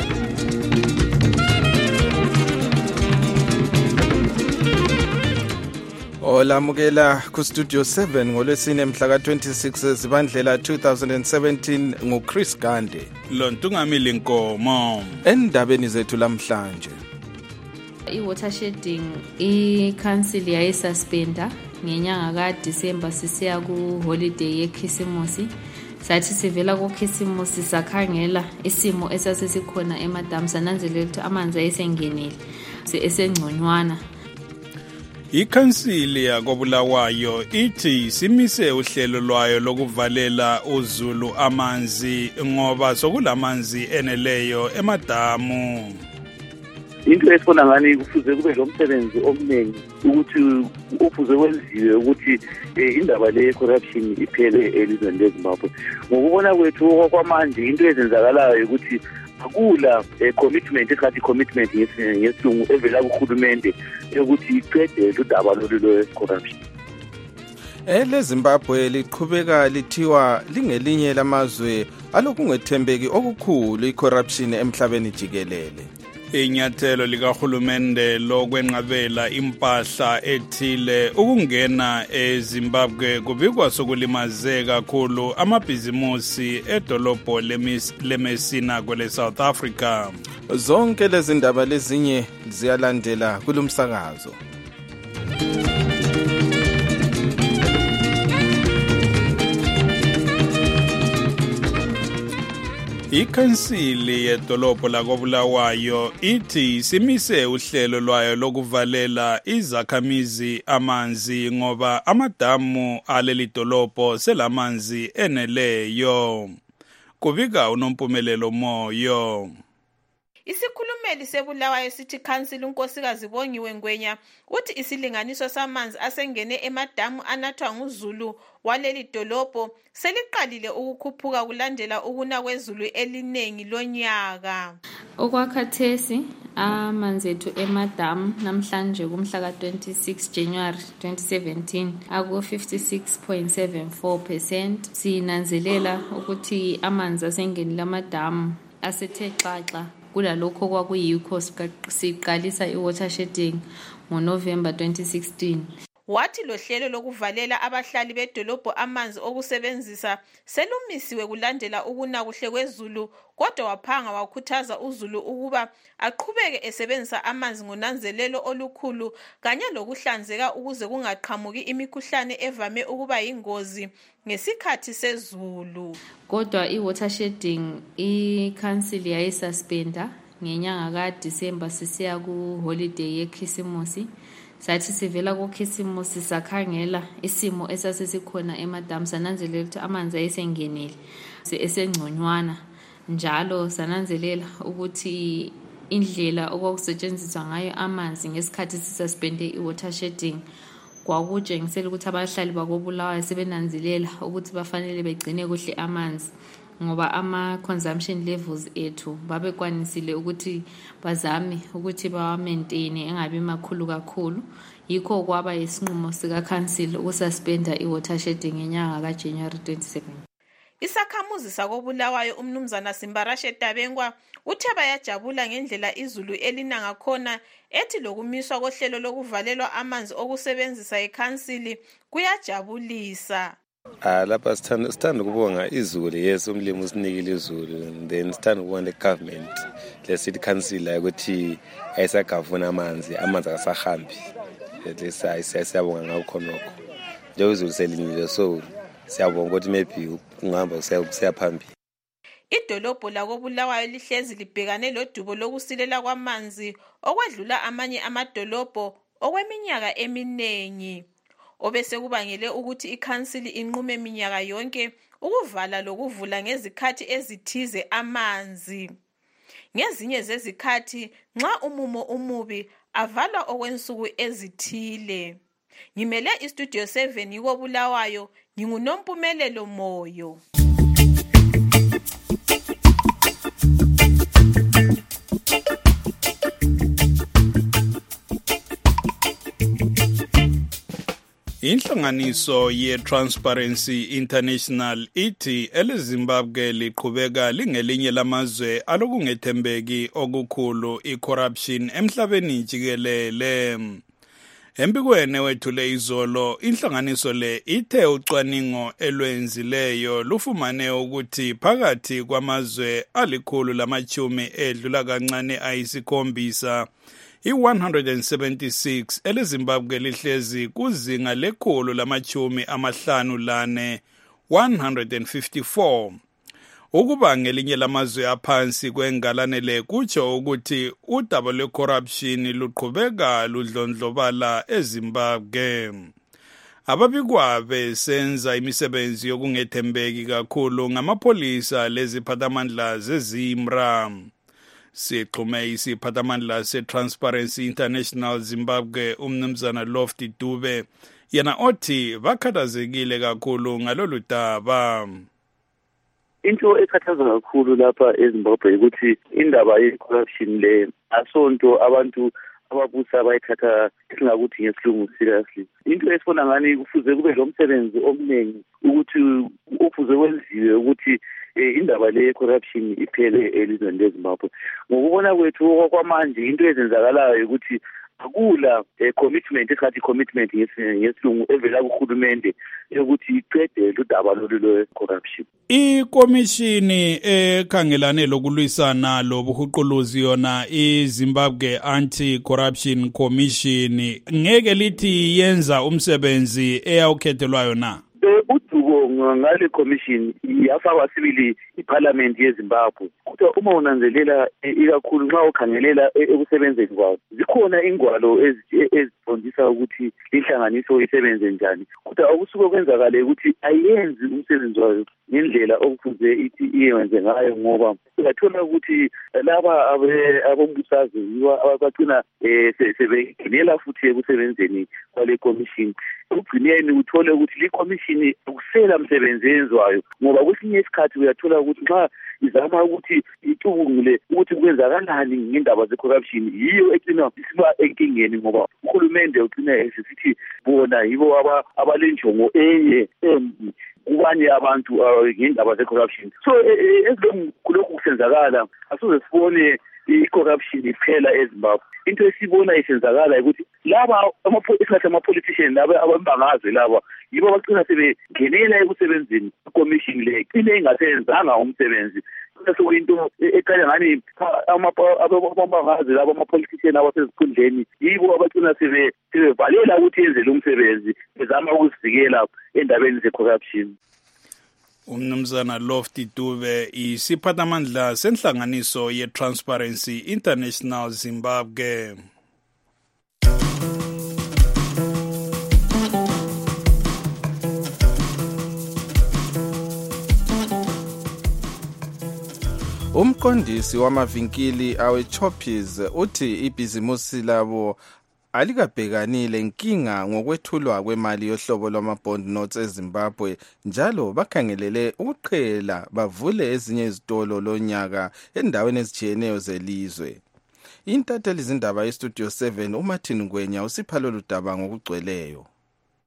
Olamukela ku Studio seven ngolwesine mhla ka twenty-six Zibandlela two thousand seventeen nguChris Gande.
Lo Ntungamiri Ngomo.
Endabeni zethu lamhlanje.
I-watershedding i-council yayisuspenda ngenyanga kaDisemba sisiya ku-holiday yekhisimusi. Sathi sivela kukhisimusi sakhangela isimo esasesikhona emadamu sananzelela ukuthi amanzi ayesengenile esengconywana.
Ikhansili yakobulawayo ithi simise uhlelo lwayo lokuvalela uZulu amanzi ngoba sokulamanzi eneleyo emadamu.
Into esifuna ngani kufuze kube lo msebenzi omningi ukuthi ufuze wenziwe ukuthi indaba le corruption iphele elizweni leZimbabwe. Ngokubona kwethu kwamanje into ezenzakalayo ukuthi akula commitment esathi commitment yesilungu evela kuhulumende yokuthi iqede udaba lolu lwe corruption.
Ele Zimbabwe liqhubeka lithiwa lingelinye lamazwe alokungethembeki okukhulu icorruption emhlabeni jikelele.
Inyathelo likahulumende lokwenqabela impahla ethile ukungena eZimbabwe kubikwa sokulimazeka kakhulu amabhizimusi edolobho leMessina kwele South Africa.
Zonke lezi ndaba lezinye ziyalandela kulumsakazo.
Ikhansili yedolobho lakobulawayo ithi simise uhlelo lwayo lokuvalela izakhamizi amanzi ngoba amadamu aleli dolobho selamanzi eneleyo. Kubika uNompumelelo Moyo.
Isikhulumeli sebulawayo sithi council unkosikazi Bongiwe Ngwenya uthi isilinganiso samanzi asengene emadamu anathwa nguZulu waleli dolobho seliqalile ukukhuphuka kulandela ukuna kwezulu elinengi lonyaka.
Okwakhathesi amanzi ethu emadamu namhlanje kumhla ka twenty-six January twenty seventeen aku fifty-six point seven four percent. Sinanzelela ukuthi amanzi asengenile amadamu asethe xaxa kulalokho kwakuyikho siqalisa i-watershedding ngoNovember twenty sixteen.
Wathi lo hlelo lokuvalela abahlali bedolobho amanzi okusebenzisa selumisiwe kulandela ukuna kuhle kwezulu, kodwa waphanga wakhuthaza uZulu ukuba aqhubeke esebenzisa amanzi ngonanzelelo olukhulu kanye lokuhlanzeka ukuze kungaqhamuki imikhuhlane evame ukuba yingozi ngesikhathi sezulu.
Kodwa i-watershedding i-council yayisuspenda ngenyanga kaDisemba sisiya ku-holiday yekhisimusi. Sathi sivela kukhisimusi sakhangela isimo esasesikhona emadamu sananzelela ukuthi amanzi ayesengenile esengconywana. Njalo sananzelela ukuthi indlela okwakusetshenziswa ngayo amanzi ngesikhathi sisuspende i-watershedding kwakutshengisela ukuthi abahlali bakobulawayo sebenanzelela ukuthi bafanele begcine kuhle amanzi ngoba ama-consumption levels ethu babekwanisile ukuthi bazame ukuthi bawa-maintain engabi makhulu kakhulu. Yikho kwaba yisinqumo sika-council ukususpenda i-watershedding ngenyanga kaJanuary twenty-second.
Isakhamuzi sakobulawayo umnumzana Simbarashe Tabengwa uthe bayajabula ngendlela izulu elina ngakhona ethi lokumiswa kohlelo lokuvalelwa amanzi okusebenzisa ikhansili kuyajabulisa.
Ah lapha sithanda sithanda ukubonga izulu yes umlimi usinikile izulu then sithanda ukubonga le government le city council ukuthi ayisagavuna amanzi amanzi akasahambi lesa siyabonga ngakho nokho nje izulu selinile so siyabonga ukuthi maybe ungahamba siyaphambili.
Idolobho lakobulawayo lihlezi libhekane lodubo lokusilela kwamanzi okwedlula amanye amadolobho okweminyaka eminengi. Obese kubangele ukuthi ikhansili inqume minyaka yonke ukuvala lokuvula ngezikhathi ezithize amanzi. Ngezinye zezikhathi nxa umumo umubi avalwa okwensuku ezithile. Ngimele istudio seven yikobulawayo nginguNompumelelo Moyo.
Inhlanganiso ye-Transparency International ithi eleZimbabwe liqhubeka lingelinye lamazwe alokungethembeki okukhulu i-corruption emhlabeni jikelele. Embikweni wethule izolo, inhlanganiso le ithe ucwaningo elwenzileyo lufumane ukuthi phakathi kwamazwe alikhulu lamachumi edlula kancane ayisikhombisa i-one hundred seventy-six eleZimbabwe lihlezi kuzinga lekhulu lamachumi amahlanu lane one hundred fifty-four. Ukuba ngelinye lamazwe aphansi kwengalane le kutsho ukuthi udaba lwe-corruption luqhubeka ludlondlobala eZimbabwe. Ababikwa besenza imisebenzi yokungethembeki kakhulu ngamapholisa leziphathamandla zezimra. Sixhume isiphathamandla se-Transparency International Zimbabwe umnumzana Lofty Dube yena othi bakhathazekile kakhulu ngalolu daba.
Into ekhathaza kakhulu lapha eZimbabwe ukuthi indaba ye-corruption le asonto abantu ababusa bayithatha singakuthi ngesilungu seriously. Into esifuna ngani kufuze kube lomsebenzi omningi ukuthi ufuze wenziwe ukuthi indaba le corruption iphele elizweni leZimbabwe. Ngokubona kwethu kwamanje into ezenzakalayo ukuthi akula commitment esikhathi commitment ngesilungu evela kuhulumende yokuthi iqede udaba lolu lwe-corruption.
Ikomishini ekhangelane lokulwisana lobuhuquluzi yona iZimbabwe Anti-Corruption Commission ngeke lithi yenza umsebenzi eyawukhethelwayo na?
Udubo ngale commission yafakwa sibili iparliament yeZimbabwe. Kodwa uma unanzelela ikakhulu nxa ukhangelela ekusebenzeni kwayo zikhona ingwalo ezifundisa ukuthi inhlanganiso isebenze njani. Kodwa okusuke kwenzakala ukuthi ayenzi umsebenzi wayo ngendlela okufuze ithi iyenze ngayo ngoba uyathola ukuthi laba abombusazi abagcina sebengenela futhi ekusebenzeni kwale commission. Ugcineni uthole ukuthi le commission ukusela msebenzi enzwayo ngoba kwesinye isikhathi uyathola ukuthi nxa izama ukuthi icubungule ukuthi kwenzakalani ngendaba ze-corruption yiyo egcina isiba enkingeni ngoba uhulumende ugcina esithi bona yibo abalenjongo enye embi kubanye abantu ngendaba ze-corruption. So esilokhu kusenzakala asoze sibone i-corruption iphela eZimbabwe. Into esibona isenzakala ukuthi laba esikhathi ama-politician laba abambangazwe laba yibo abagcina sebengenela ekusebenzini i-commission le icine ingasenzanga umsebenzi. Sekuyinto eqala ngani abambangazwe laba ama-politician abasezikhundleni yibo abagcina sebevalela ukuthi yenze lo msebenzi bezama ukuzivikela endabeni ze-corruption.
Umnumzana Lofty Dube isiphathamandla senhlanganiso ye-Transparency International Zimbabwe.
Umqondisi wamavinkili awe-Choppies uthi ibhizimusi labo alikabhekanile inkinga ngokwethulwa kwemali yohlobo lwama-bond notes eZimbabwe njalo bakhangelele ukuqhela bavule ezinye izitolo lonyaka endaweni ezijiyeneyo zelizwe. Intatheli zindaba yestudio seven uMartin Ngwenya usipha lolu daba ngokugcweleyo.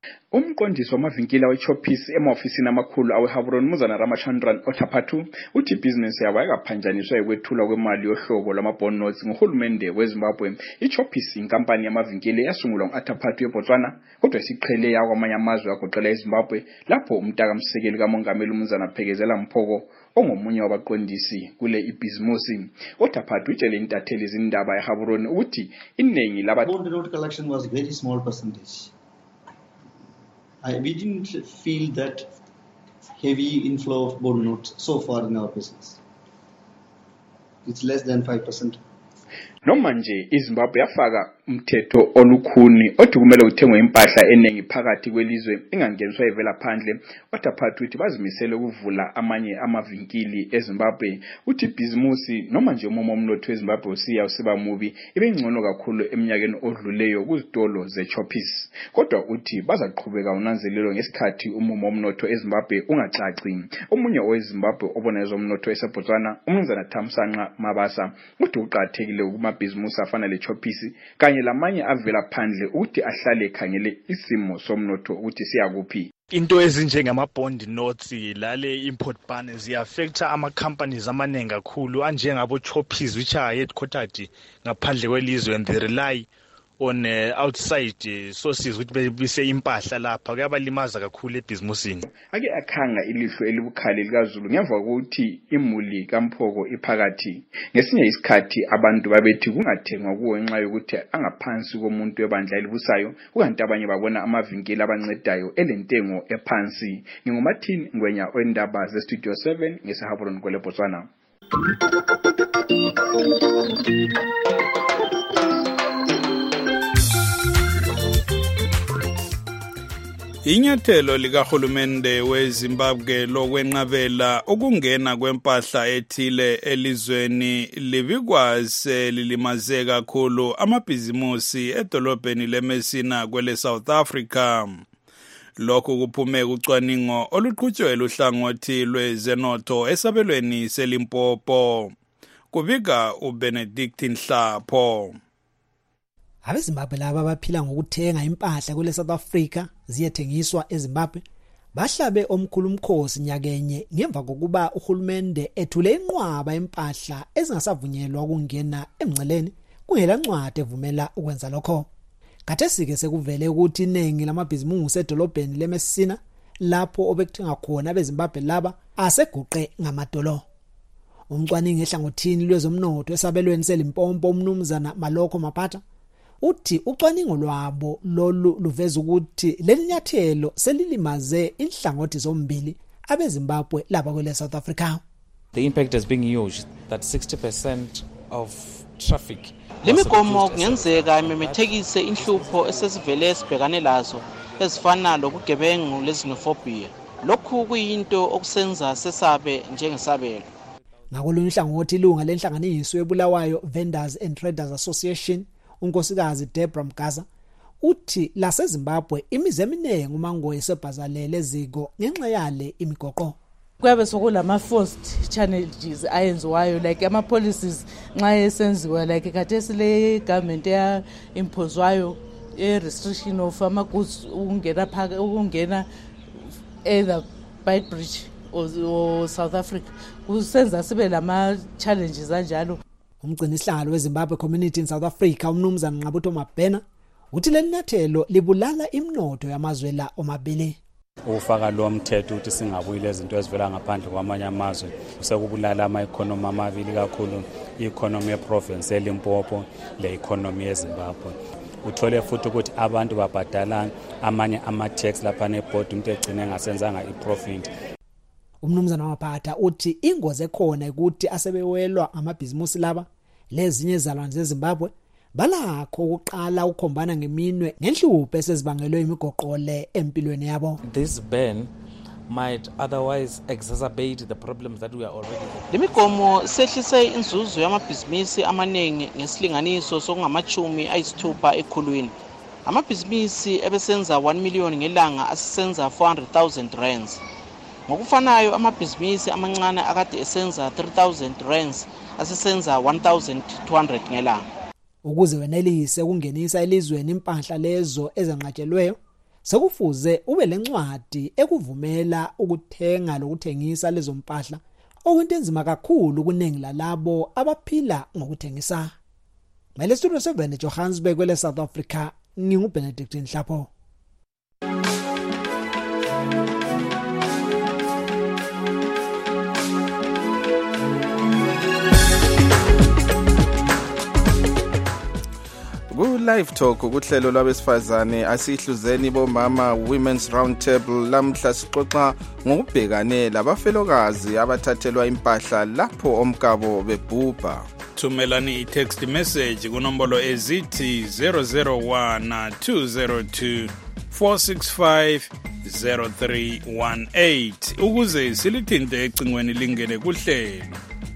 Umqondisi wamavinkili weChoppies emaofisini amakhulu aweHaburon Muzana Ramachandran Othapathu uthi ibhizinesi yabo ayikaphanjaniswa ukwethula kwemali yohlobo lwama-bond notes nguhulumende weZimbabwe. iChoppies inkampani yamavinkili yasungulwa ngu-Othapathu eBotswana kodwa isiqhele yakwamanye amazwe agoqela eZimbabwe lapho umtakamsekeli kamongameli uMuzana Phekezela Mphoko ongomunye wabaqondisi kule ibhizimusi. Othapathu utshele intatheli izindaba eHaburon ukuthi iningi laba
bond note collection was very small percentage. I, we didn't feel that heavy inflow of bond notes so far in our business. It's less than five percent.
Noma nje iZimbabwe yafaka umthetho olukhuni othi kumele uthengwe impahla eningi phakathi kwelizwe ingangeniswa ivela phandle. Othapathu uthi bazimisele ukuvula amanye amavinkili eZimbabwe. Uthi ibhizimusi noma nje umumo omnotho weZimbabwe usiya usiba mubi ibengcono kakhulu eminyakeni odluleyo kuzitolo zeChoppies. Kodwa uthi bazaqhubeka unanzelelo ngesikhathi umumo omnotho eZimbabwe ungacaci. Omunye oweZimbabwe obona ezomnotho eseBotswana uMnumzana Thamsanqa Mabasa uthi uqathekile kumabhizimusi afana leChoppies kanye lamanye avela phandle ukuthi ahlale ekhangele isimo somnotho ukuthi siya kuphi.
Into ezinjengama-bond notes lale import ban ziyaffecta ama-companies amaningi kakhulu anjengabo-Choppies which are headquartered ngaphandle kwelizwe and they rely on uh, outside uh, sources ukuthi bese impahla lapha kuyabalimaza kakhulu ebhizimusini. Ake
akhanga ilihlo elibukhali likaZulu ngemva kokuthi imuli kaMphoko iphakathi ngesinye isikhathi abantu babethi kungathengwa kuwo ngenxa yokuthi angaphansi komuntu webandla elibusayo kukanti abanye babona amavinkili abancedayo elentengo ephansi. Ngingumathini Ngwenya oendaba zeStudio seven ngeseHaburon kwele Botswana.
Inyathelo likahulumende weZimbabwe lokwenqabela ukungena kwempahla ethile elizweni libikwase lilimaze kakhulu amabhizimusi edolobheni leMessina kwele South Africa. Lokhu kuphume kucwaningo oluqhutshwe luhlangothi lwezenotho esabelweni seLimpopo. Kubika uBenedict Nhlapho.
AbeZimbabwe laba abaphila ngokuthenga impahla kule South Africa ziyethengiswa eZimbabwe bahlabe omkhulu umkhosi nyakenye ngemva kokuba uhulumende ethule inqwaba impahla ezingasavunyelwa ukungena emngceleni kungela ncwadi evumela ukwenza lokho. Khathesi ke sekuvele ukuthi iningi lamabhizimusi edolobheni leMessina lapho obekuthenga khona abeZimbabwe laba aseguqe ngamadolo. Umcwaningi ehlangothini lwezomnotho esabelweni seLimpopo uMnumzana Maloko Mapata uthi ucwaningo lwabo lolu luveza ukuthi lelinyathelo selilimaze inhlangothi zombili abeZimbabwe laba kwele South Africa.
The impact has been huge that sixty percent of traffic
lemigomo kungenzeka imemethekise inhlupho esesivele sibhekane lazo ezifana lokugebengu lezinofobia. Lokhu kuyinto okusenza sesabe njengesabelo.
Ngakolunye ihlangothi ilunga lenhlanganiso eBulawayo Vendors and Traders Association unkosikazi Deborah Mgaza uthi laseZimbabwe imizi eminingi umango esebhazalele eziko ngenxa yale imigoqo.
Kwabe sokulama forced challenges ayenziwayo like ama policies nxa esenziwa like khathesi le government ya imposwayo a restriction of ama goods ungena phaka ukungena either by bridge or, or South Africa kusenza sibe lama challenges kanjalo.
Umgcinisihlalo weZimbabwe Community in South Africa uMnumzana Nqabutho Mabhena uthi lelinyathelo libulala imnotho yamazwe la omabili.
Ufaka lo mthetho uthi singabuyile izinto ezivela ngaphandle kwamanye amazwe usekubulala ama-economy amabili kakhulu i-economy ye-province eLimpopo le-economy yeZimbabwe. Uthole futhi ukuthi abantu babhadala amanye ama-tax lapha nebhodi umuntu egcine engasenzanga i-profit.
Umnumzana Mapata uthi ingozi ekhona ukuthi asebewelwa amabhizimusi laba lezinye izalwane zeZimbabwe balakho ukuqala ukukhombana ngeminwe ngenhlupho esezibangelwe imigoqole empilweni yabo.
This ban might otherwise exacerbate the problems that we are already having.
Lemigomo sehlise inzuzo yamabhizinisi amaningi ngesilinganiso sokungamachumi ayisithupha ekhulwini. Amabhizinisi ebesenza one million ngelanga asisenza four hundred thousand rands. Ngokufanayo amabhizinisi amancane akade esenza three thousand rands asisenza one thousand two hundred ngelanga.
Ukuze wenelise ukungenisa elizweni impahla lezo ezenqatshelweyo sekufuze ube lencwadi ekuvumela ukuthenga lokuthengisa lezo mpahla, okwento enzima kakhulu kuningi lalabo abaphila ngokuthengisa. Mele Studio seven eJohannesburg kwele South Africa, nginguBenedict Nhlapho.
Ku live talk ukuhlelo lwabesifazane asihluzeni bomama Women's Round Table lamhla sixoxa ngokubhekane labafelokazi abathathelwa impahla lapho omkabo bebhubha.
Thumelani i-text message kunombolo ezithi zero zero one two zero two four six five zero three one eight ukuze silithinte ecingweni lingene kuhlelo.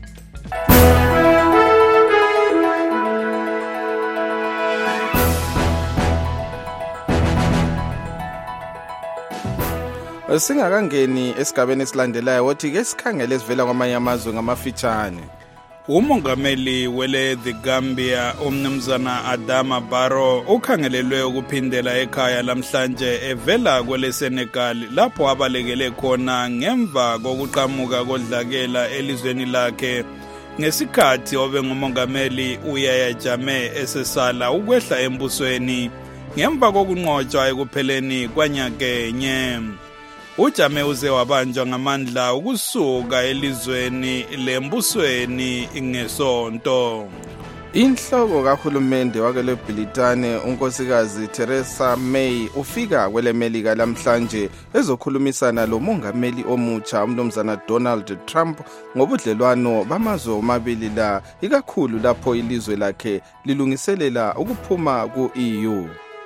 Singakangeni esigabeni esilandelayo wothi ke sikhangele sivela kwamanye amazwe ngamafitshane. Umongameli wele the Gambia umnumzana Adama Barrow ukhangelelwe ukuphindela ekhaya lamhlanje evela kwele Senegal lapho abalekele khona ngemva kokuqhamuka kodlakela elizweni lakhe ngesikhathi obe ngumongameli uYahya Jammeh esesala ukwehla embusweni ngemva kokunqotshwa ekupheleni kwanyakenye. uJammeh uze wabanjwa ngamandla ukusuka elizweni lembusweni ngesonto. Inhloko kahulumende wakele Britane unkosikazi Theresa May ufika kwele Melika lamhlanje ezokhulumisana lo mongameli omutsha umnumzana Donald Trump ngobudlelwano bamazwe omabili la ikakhulu lapho ilizwe lakhe lilungiselela ukuphuma ku-E U.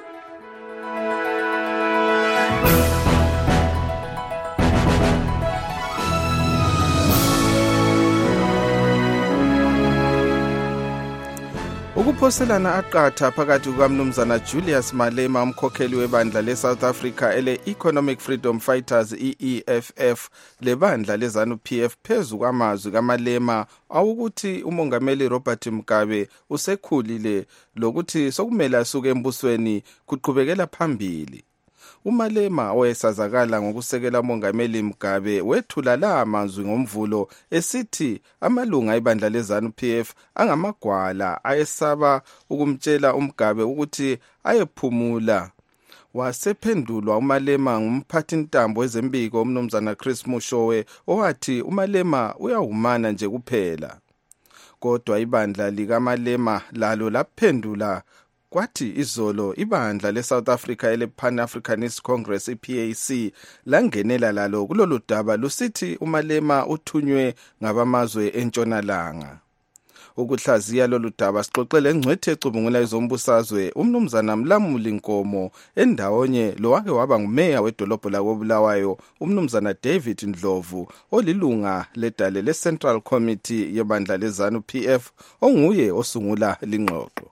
Ukuphoselana aqatha phakathi kukamnumzana Julius Malema umkhokheli webandla leSouth Africa ele Economic Freedom Fighters E E F F lebandla leZANU P F phezu kwamazwi kaMalema awukuthi umongameli Robert Mugabe usekhulile lokuthi sokumele asuke embusweni kuqhubekela phambili. uMalema owayesazakala ngokusekela umongameli Mugabe wethula la amazwi ngomvulo esithi amalunga ebandla leZANU P F angamagwala ayesaba ukumtshela uMugabe ukuthi ayephumula. Wasephendulwa uMalema ngumphathi ntambo wezempiko umnumzana Chris Mushowe owathi uMalema uyahumana nje kuphela. Kodwa ibandla likaMalema lalo laphendula kwathi izolo ibandla leSouth Africa ele Pan-Africanist Congress i P A C langenela lalo kulolu daba lusithi uMalema uthunywe ngabamazwe entshonalanga. Ukuhlaziya lolu daba sixoxele engcwethe ecubungula izombusazwe umnumzana Mlamuli Nkomo endawonye lo wake waba ngumeya wedolobho lakoBulawayo umnumzana David Ndlovu olilunga ledale leCentral Committee yebandla leZANU P F onguye osungula lingxoxo.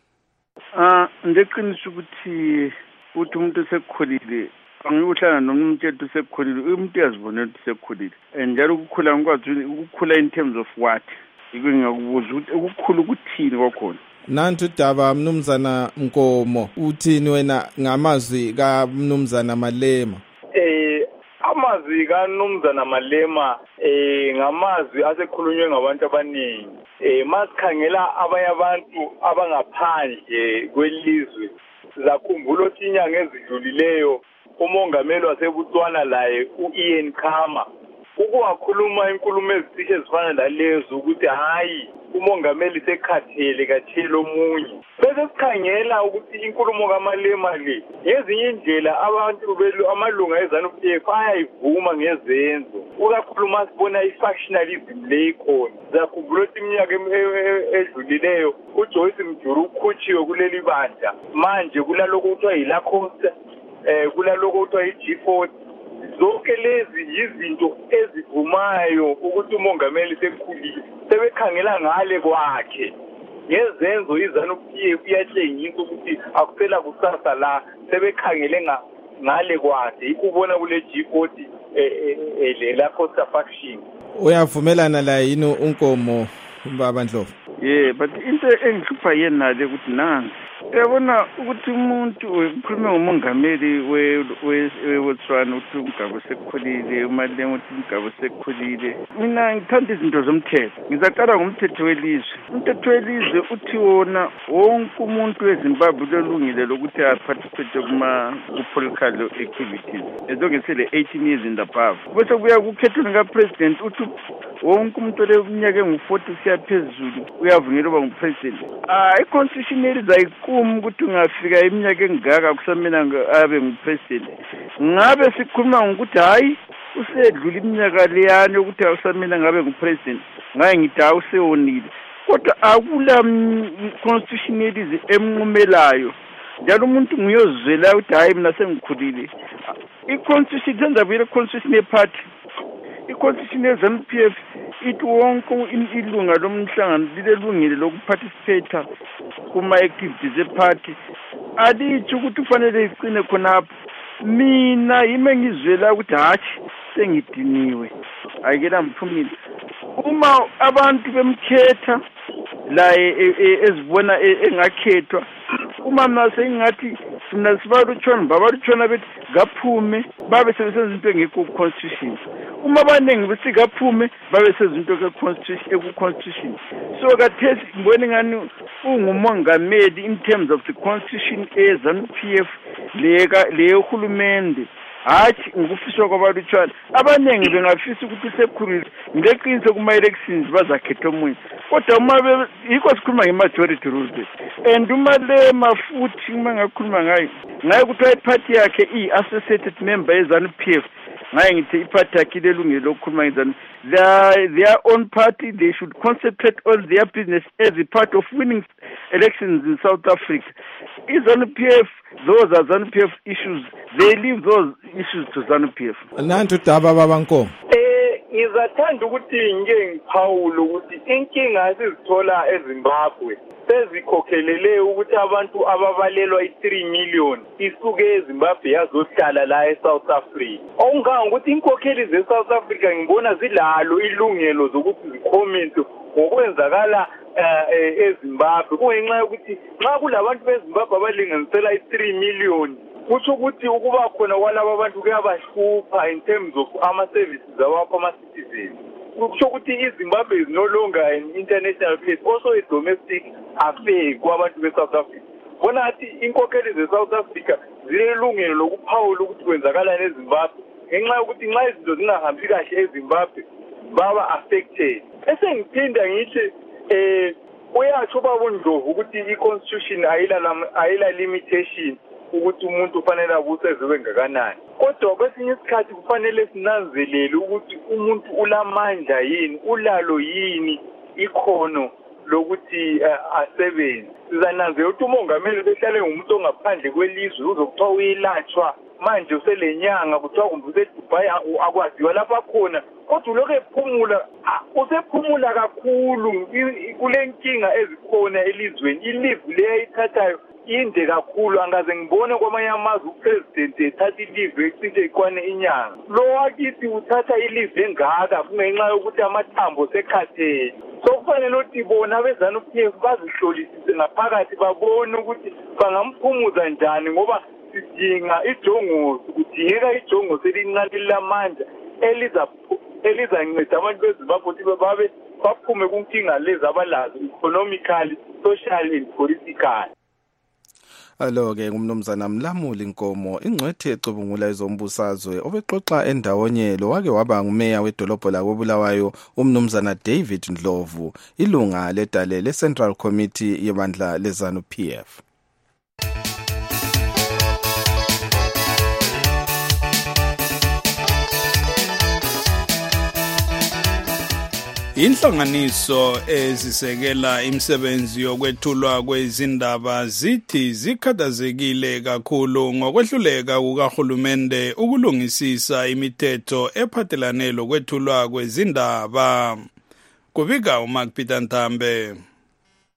Ah ndeqinisa ukuthi uthi umuntu sekholile angikuhlala nomuntu ethu sekholile umuntu yazibonela ukuthi sekholile njalo ukukhula ngikwazi ukukhula in terms of what ikungakubuza ukuthi ukukhula ukuthini kwakhona.
Nantu daba mnumzana Nkomo uthini wena ngamazwi kaMnumzana Malema?
Eh amazwi kaMnumzana Malema eh ngamazwi asekhulunywe ngabantu abaningi. Eh masikhangela abanye abantu abangaphandle kwelizwe zakhumbula ukuthi inyanga ezidlulileyo umongameli waseBotswana laye uIan Khama ukuwakhuluma inkulumo ezicishe ezifana nalezo ukuthi hayi umongameli sekhathele kathelo omunye. Bese sikhangela ukuthi inkulumo kaMalema le ngezinye indlela abantu belu amalunga eZANU P F ayayivuma ngezenzo ukakhuluma sibona ifactionalism le ikhona. Zakhumbula ukuthi iminyaka edlulileyo uJoyce Mjuru ukhutshiwe kuleli bandla manje kulaloko kuthiwa yiLacoste eh kulaloko kuthiwa yiG forty. Zonke lezi yizinto ezivumayo ukuthi umongameli sekhulile sebekhangela ngale kwakhe ngezenzo iZANU P F iyatshengisa ukuthi akuphela kusasa la sebekhangele ngale kwakhe ikubona kule G forty eh la Costa faction.
Uyavumelana la yini uNkomo baba Ndlovu?
Yeah, but into engihlupha yena le ukuthi nansi Yabona ukuthi umuntu ukhuluma ngomongameli we-Botswana ukuthi umgaba sekukhulile, uMalema uthi umgaba sekukhulile. Mina ngithanda izinto zomthetho. Ngizaqala ngomthetho welizwe. Umthetho welizwe uthi wona wonke umuntu weZimbabwe ulelungile lokuthi aparticipate kuma-political activities as long as ele eighteen years and above. Bese kuya kukhethweni likapresident uthi wonke umuntu oleminyaka engu-forty siya phezulu uyavunyelwa ukuba ngupresident. Ah, i-constitution yelizwe ayiqumi ukuthi ungafika iminyaka engaka kusamina abe ngupresident. Ngabe sikhuluma ngokuthi hayi usedlula iminyaka leyana ukuthi awusamina ngabe ngupresident, ngaye ngithi awusewonile. Kodwa akula constitution yelizwe emnqumelayo. Njalo umuntu nguyozwela ukuthi hayi mina sengikhulile. I-constitution senza vile constitution yeparty. I-constitution ye-ZANU P F ithi wonke ilunga lomhlangano lilelungile lokuparticipate kuma-activities eparty. Alithi ukuthi ufanele iqine khonapho. Mina yime ngizwela ukuthi hatshi sengidiniwe ayikela mphumile. Uma abantu bemkhetha la ezibona engakhethwa, uma mina sengathi mina sibalutshwana babalutshwana bethi gaphume babe sebenza izinto engekho constitution. Uma abaningi bethi gaphume babe sebenza izinto ke-constitution eku-constitution. So kathesi ngibona ngani ungumongameli in terms of the constitution ye-ZANU P F leka leyo hulumende. Hathi ngufiswa kwabalutshwana abaningi bengafisa ukuthi sekhulile ngeqiniso kuma elections bazakhetha omunye. Kodwa uma yikho sikhuluma nge-majority rules and uma le mafuthi uma ngakhuluma ngayo ngaye ukuthi iparty yakhe i-associated member ye-ZANU P F ngaye ngithi iparty yakhe ilelungelo lokukhuluma ngeZANU. Their own party, they should concentrate on their business as a part of winning elections in South Africa. ZANU P F, those are ZANU P F issues. They leave those issues to ZANU P F.
Nantu daba babanko.
Eh, ngizathanda ukuthi ngike ngiphawule ukuthi inkinga esizithola eZimbabwe sezikhokhelele ukuthi abantu ababalelwa i-three million isuke eZimbabwe yazohlala la eSouth Africa. Okunganga ukuthi inkokheli zeSouth Africa ngibona zilalo ilungelo zokuthi zicomment ngokwenzakala eZimbabwe. Kungenxa yokuthi nxa kulabantu beZimbabwe abalinganisela i-three million kusho ukuthi ukuba khona kwalabo abantu kuyabahlupha in terms of ama-services awakho ama-citizens. Kusho ukuthi iZimbabwe is no longer an international place, also a domestic affair kwabantu beSouth Africa. Bona athi inkokheli zeSouth Africa zilelungelo lokuphawula ukuthi kwenzakala neZimbabwe ngenxa yokuthi nxa izinto zingahambi kahle eZimbabwe baba affected. Ese ngiphinda ngithi eh uyatsho baba uNdlovu ukuthi i-constitution ayila ayila limitation ukuthi umuntu ufanele abusezwe ngakanani. Kodwa kwesinye isikhathi kufanele sinanzelele ukuthi umuntu ulamandla yini, ulalo yini ikhono lokuthi asebenze. Sizananzela ukuthi umongameli behlale ngumuntu ongaphandle kwelizwe uzokuthiwa uyilatshwa manje uselenyanga kuthiwa kumbuze eDubai akwaziwa lapha khona. Kodwa lokho ephumula usephumula kakhulu kule nkinga ezikhona elizweni. Ilivu leyo ithathayo inde kakhulu, angaze ngibone kwamanye amazwe upresident ethatha ilivu ecishe ikwane inyanga. Lo wakithi uthatha ilivu engaka kungenxa yokuthi amathambo sekhathele. So kufanele ukuthi bona beZANU P F bazihlolisise ngaphakathi babone ukuthi bangamphumuza njani ngoba sidinga ijongosi, kudingeka ijongosi elincane lamandla eliza elizanceda abantu beZimbabwe ukuthi babe baphume kunkinga lezi abalazo economically, socially and politically.
Alo ke ngumnumzana Mlamuli Nkomo ingcwethe ecubungula ezombusazwe obexoxa endawonyelo wake waba ngumeya wedolobho lakoBulawayo umnumzana David Ndlovu ilunga ledale leCentral Committee yebandla leZANU P F.
Inhlanganiso ezisekela imisebenzi yokwethulwa kwezindaba zithi zikhathazekile kakhulu ngokwehluleka kukaHulumende ukulungisisa imithetho ephathelane lokwethulwa kwezindaba. Kubika uMark Peter Ntambe.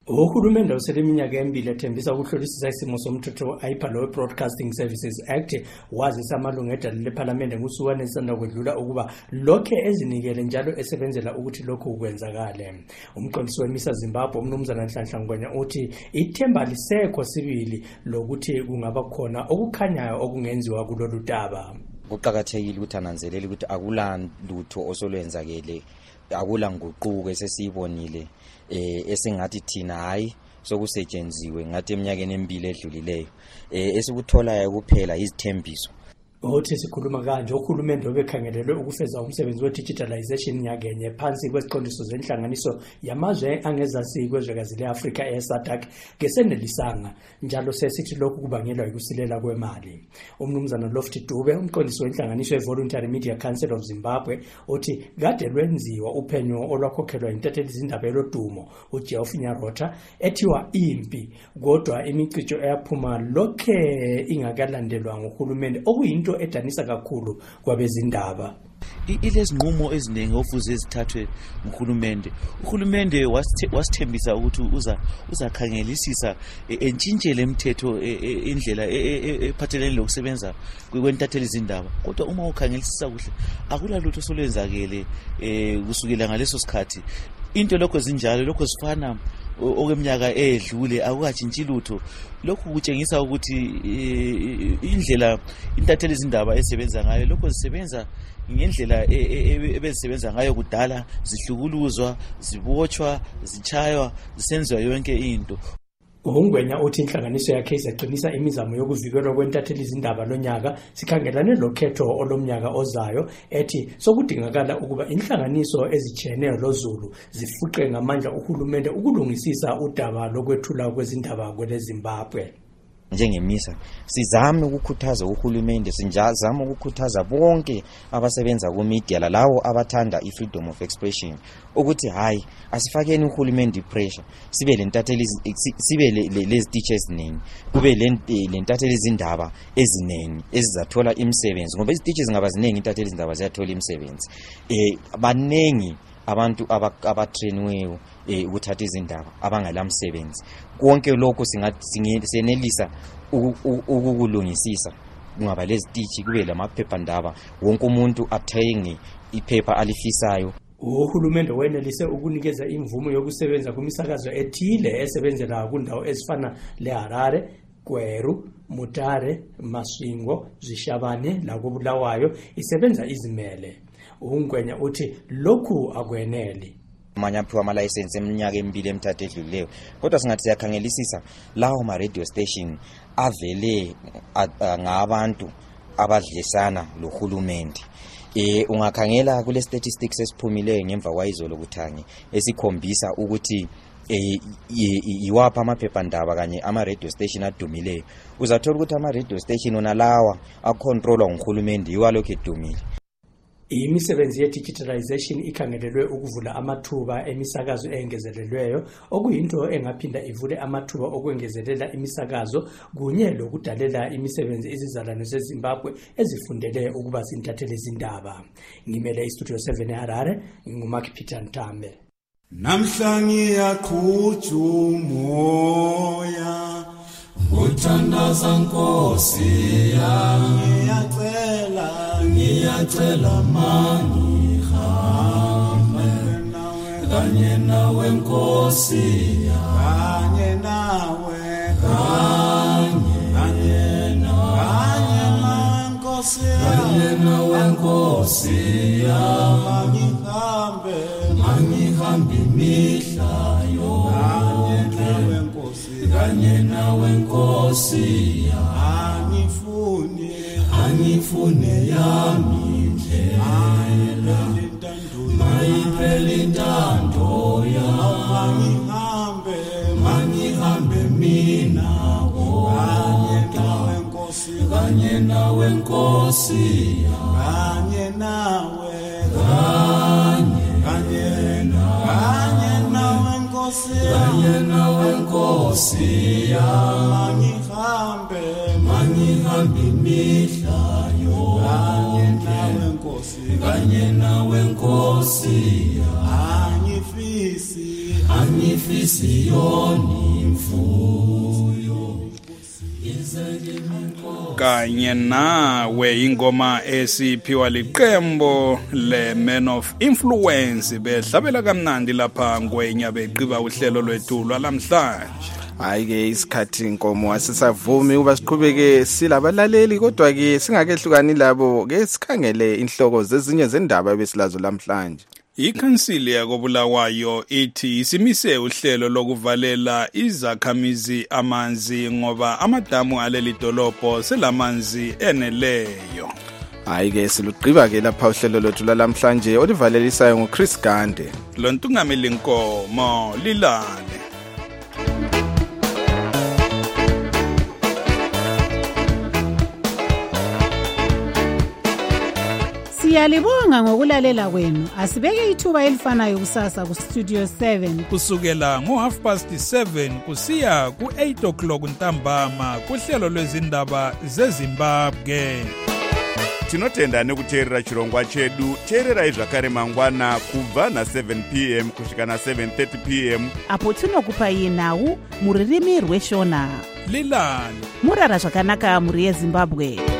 Uhulumende useleminyaka emibili ethembisa ukuhlolisisa isimo somthetho ayiphala we-Broadcasting Services Act wazisa amalungu edale lephalamende ngusuku anesanda kwedlula ukuba lokhe ezinikele njalo esebenzela ukuthi lokhu ukwenzakale. Umqondisi wemisa Zimbabwe umnumzana Nhlanhla Ngwenya uthi ithemba lisekho sibili lokuthi kungaba khona okukhanyayo okungenziwa kulolu daba.
Kuqakathekile ukuthi ananzelele ukuthi akulalutho osolwenzakele, akula nguquko esesiyibonile eh esingathi thina hayi sokusetshenziswe ngathi eminyakeni emibili edlulileyo eh esikutholayo kuphela izithembiso.
Othi sikhuluma kanje uhulumende obekhangelelwe ukufeza umsebenzi we-digitalization nyakenye phansi kwesiqondiso zenhlanganiso yamazwe angezasi kwezwekazi le-Afrika e-SADC ngesenelisanga njalo sesithi lokhu kubangelwa yikusilela kwemali. Umnumzana Lofty Dube umqondisi wenhlanganiso ye-Voluntary Media Council of Zimbabwe uthi kade lwenziwa uphenyo olwakhokhelwa intatheli izindaba elodumo uJeff Nyarota ethiwa impi kodwa imicijo eyaphuma lokhe ingakalandelwa nguhulumende okuyinto edanisa kakhulu kwabezindaba.
Ilezinqumo eziningi ofuze ezithathwe nguhulumende. Uhulumende wasithembisa ukuthi uza uzakhangelisisa entshintshele imithetho indlela ephathelene lokusebenza kwentatheli izindaba. Kodwa uma ukhangelisisa kuhle akula lutho solwenzakele kusukela ngaleso sikhathi. Into lokho zinjalo lokho zifana okweminyaka edlule akukatshintshi lutho. Lokhu kutshengisa ukuthi indlela intatheli izindaba esebenza ngayo lokho zisebenza ngendlela ebezisebenza ngayo kudala, zihlukuluzwa, zibotshwa, zichaywa, zisenziwa yonke into.
Ungwenya uthi inhlanganiso yakhe izaqinisa imizamo yokuvikelwa kwentatheli izindaba lonyaka sikhangelane lokhetho olomnyaka ozayo ethi sokudingakala ukuba inhlanganiso ezicheneyo lozulu zifuqe ngamandla uhulumende ukulungisisa udaba lokwethula kwezindaba kwele Zimbabwe.
Njengemisa sizame ukukhuthaza uhulumende, sinjazama ukukhuthaza bonke abasebenza ku media lalawo abathanda i freedom of expression ukuthi hayi asifakeni uhulumende pressure, sibe lentatheli sibe lezi teachers ningi, kube lentatheli izindaba ezinengi ezizathola imisebenzi ngoba iziteachers ngaba zinengi intatheli izindaba ziyathola imisebenzi. Eh banengi abantu abatrainiweyo eh ukuthatha izindaba abangalamsebenzi. Konke lokho singathi senelisa ukukulungisisa kungaba lezi teach kube lamaphepha ndaba wonke umuntu athenge iphepha alifisayo.
Uhulumende wenelise ukunikeza imvumo yokusebenza kumisakazo ethile esebenzela kundawo ezifana leHarare, Gweru, Mutare, Masvingo, Zishabane lakubulawayo isebenza izimele. Ungwenya uthi lokhu akweneli.
Manje aphiwa ama license eminyaka emibili emithathu edlulileyo kodwa singathi siyakhangelisisa lawo ma radio station avele ngabantu abadlisana lohulumende. Eh ungakhangela kule statistics esiphumileyo ngemva kwayizolo kuthangi esikhombisa ukuthi eh iwapha amaphepha ndaba kanye ama radio station adumileyo uzathola ukuthi ama radio station onalawa acontrolwa nguhulumende iwalokho edumile.
Imisebenzi ye-digitalization ikhangelelwe ukuvula amathuba emisakazo engezelelweyo okuyinto engaphinda ivule amathuba okwengezelela imisakazo kunye lokudalela imisebenzi izizalwane zeZimbabwe ezifundele ukuba zintatheli izindaba. Ngimele iStudio seven eHarare, nguMark Peter Ntambe.
Namhlangi yaqhutshwa umoya uthandaza Nkosi yami ngiyacela ngiyacela mani hambe kanye nawe Nkosi kanye nawe kanye kanye nawe Nkosi kanye nawe Nkosi yami ngihambe ngihambe imihla yonke kanye nawe Nkosi angifune angifune yami ndlela mayiphela intando yami ngihambe mangihambe mina kanye nawe Nkosi kanye nawe Nkosi kanye nawe kanye kanye nawe Nkosi kanye nawe Nkosi mangihambe mangihambe imihla yonke kanye nawe Nkosi angifisi angifisi yoni mfuyo
kanye nawe ingoma esiphiwa liqembo le Men of Influence behlabela kamnandi lapha ngwenya beqiba uhlelo lwethu lwalamhlanje.
Hayi ke isikhathi inkomo asisavumi uba siqhubeke silabalaleli kodwa ke singakehlukani labo ke sikhangele inhloko zezinye zendaba ebesilazo lamhlanje.
Ikhansili yakobulawayo ithi isimise uhlelo lokuvalela izakhamizi amanzi ngoba amadamu aleli dolobho selamanzi eneleyo.
Hayi ke siluqiba ke lapha uhlelo lwethu lamhlanje olivalelisayo ngoChris Gande.
Lo ntungameli inkomo lilale.
Siyalibonga ngokulalela kwenu. Asibeke ithuba elifanayo kusasa ku Studio seven
kusukela ngo half past seven kusiya ku eight o'clock ntambama kuhlelo lwezindaba zeZimbabwe.
Tinotenda nekuteerera chirongwa chedu. Teererai zvakare mangwana kubva na seven p m kusvika na seven thirty p m
apo tinokupai nhau muririmi rweshona.
Lilani
murara zvakanaka muri yeZimbabwe.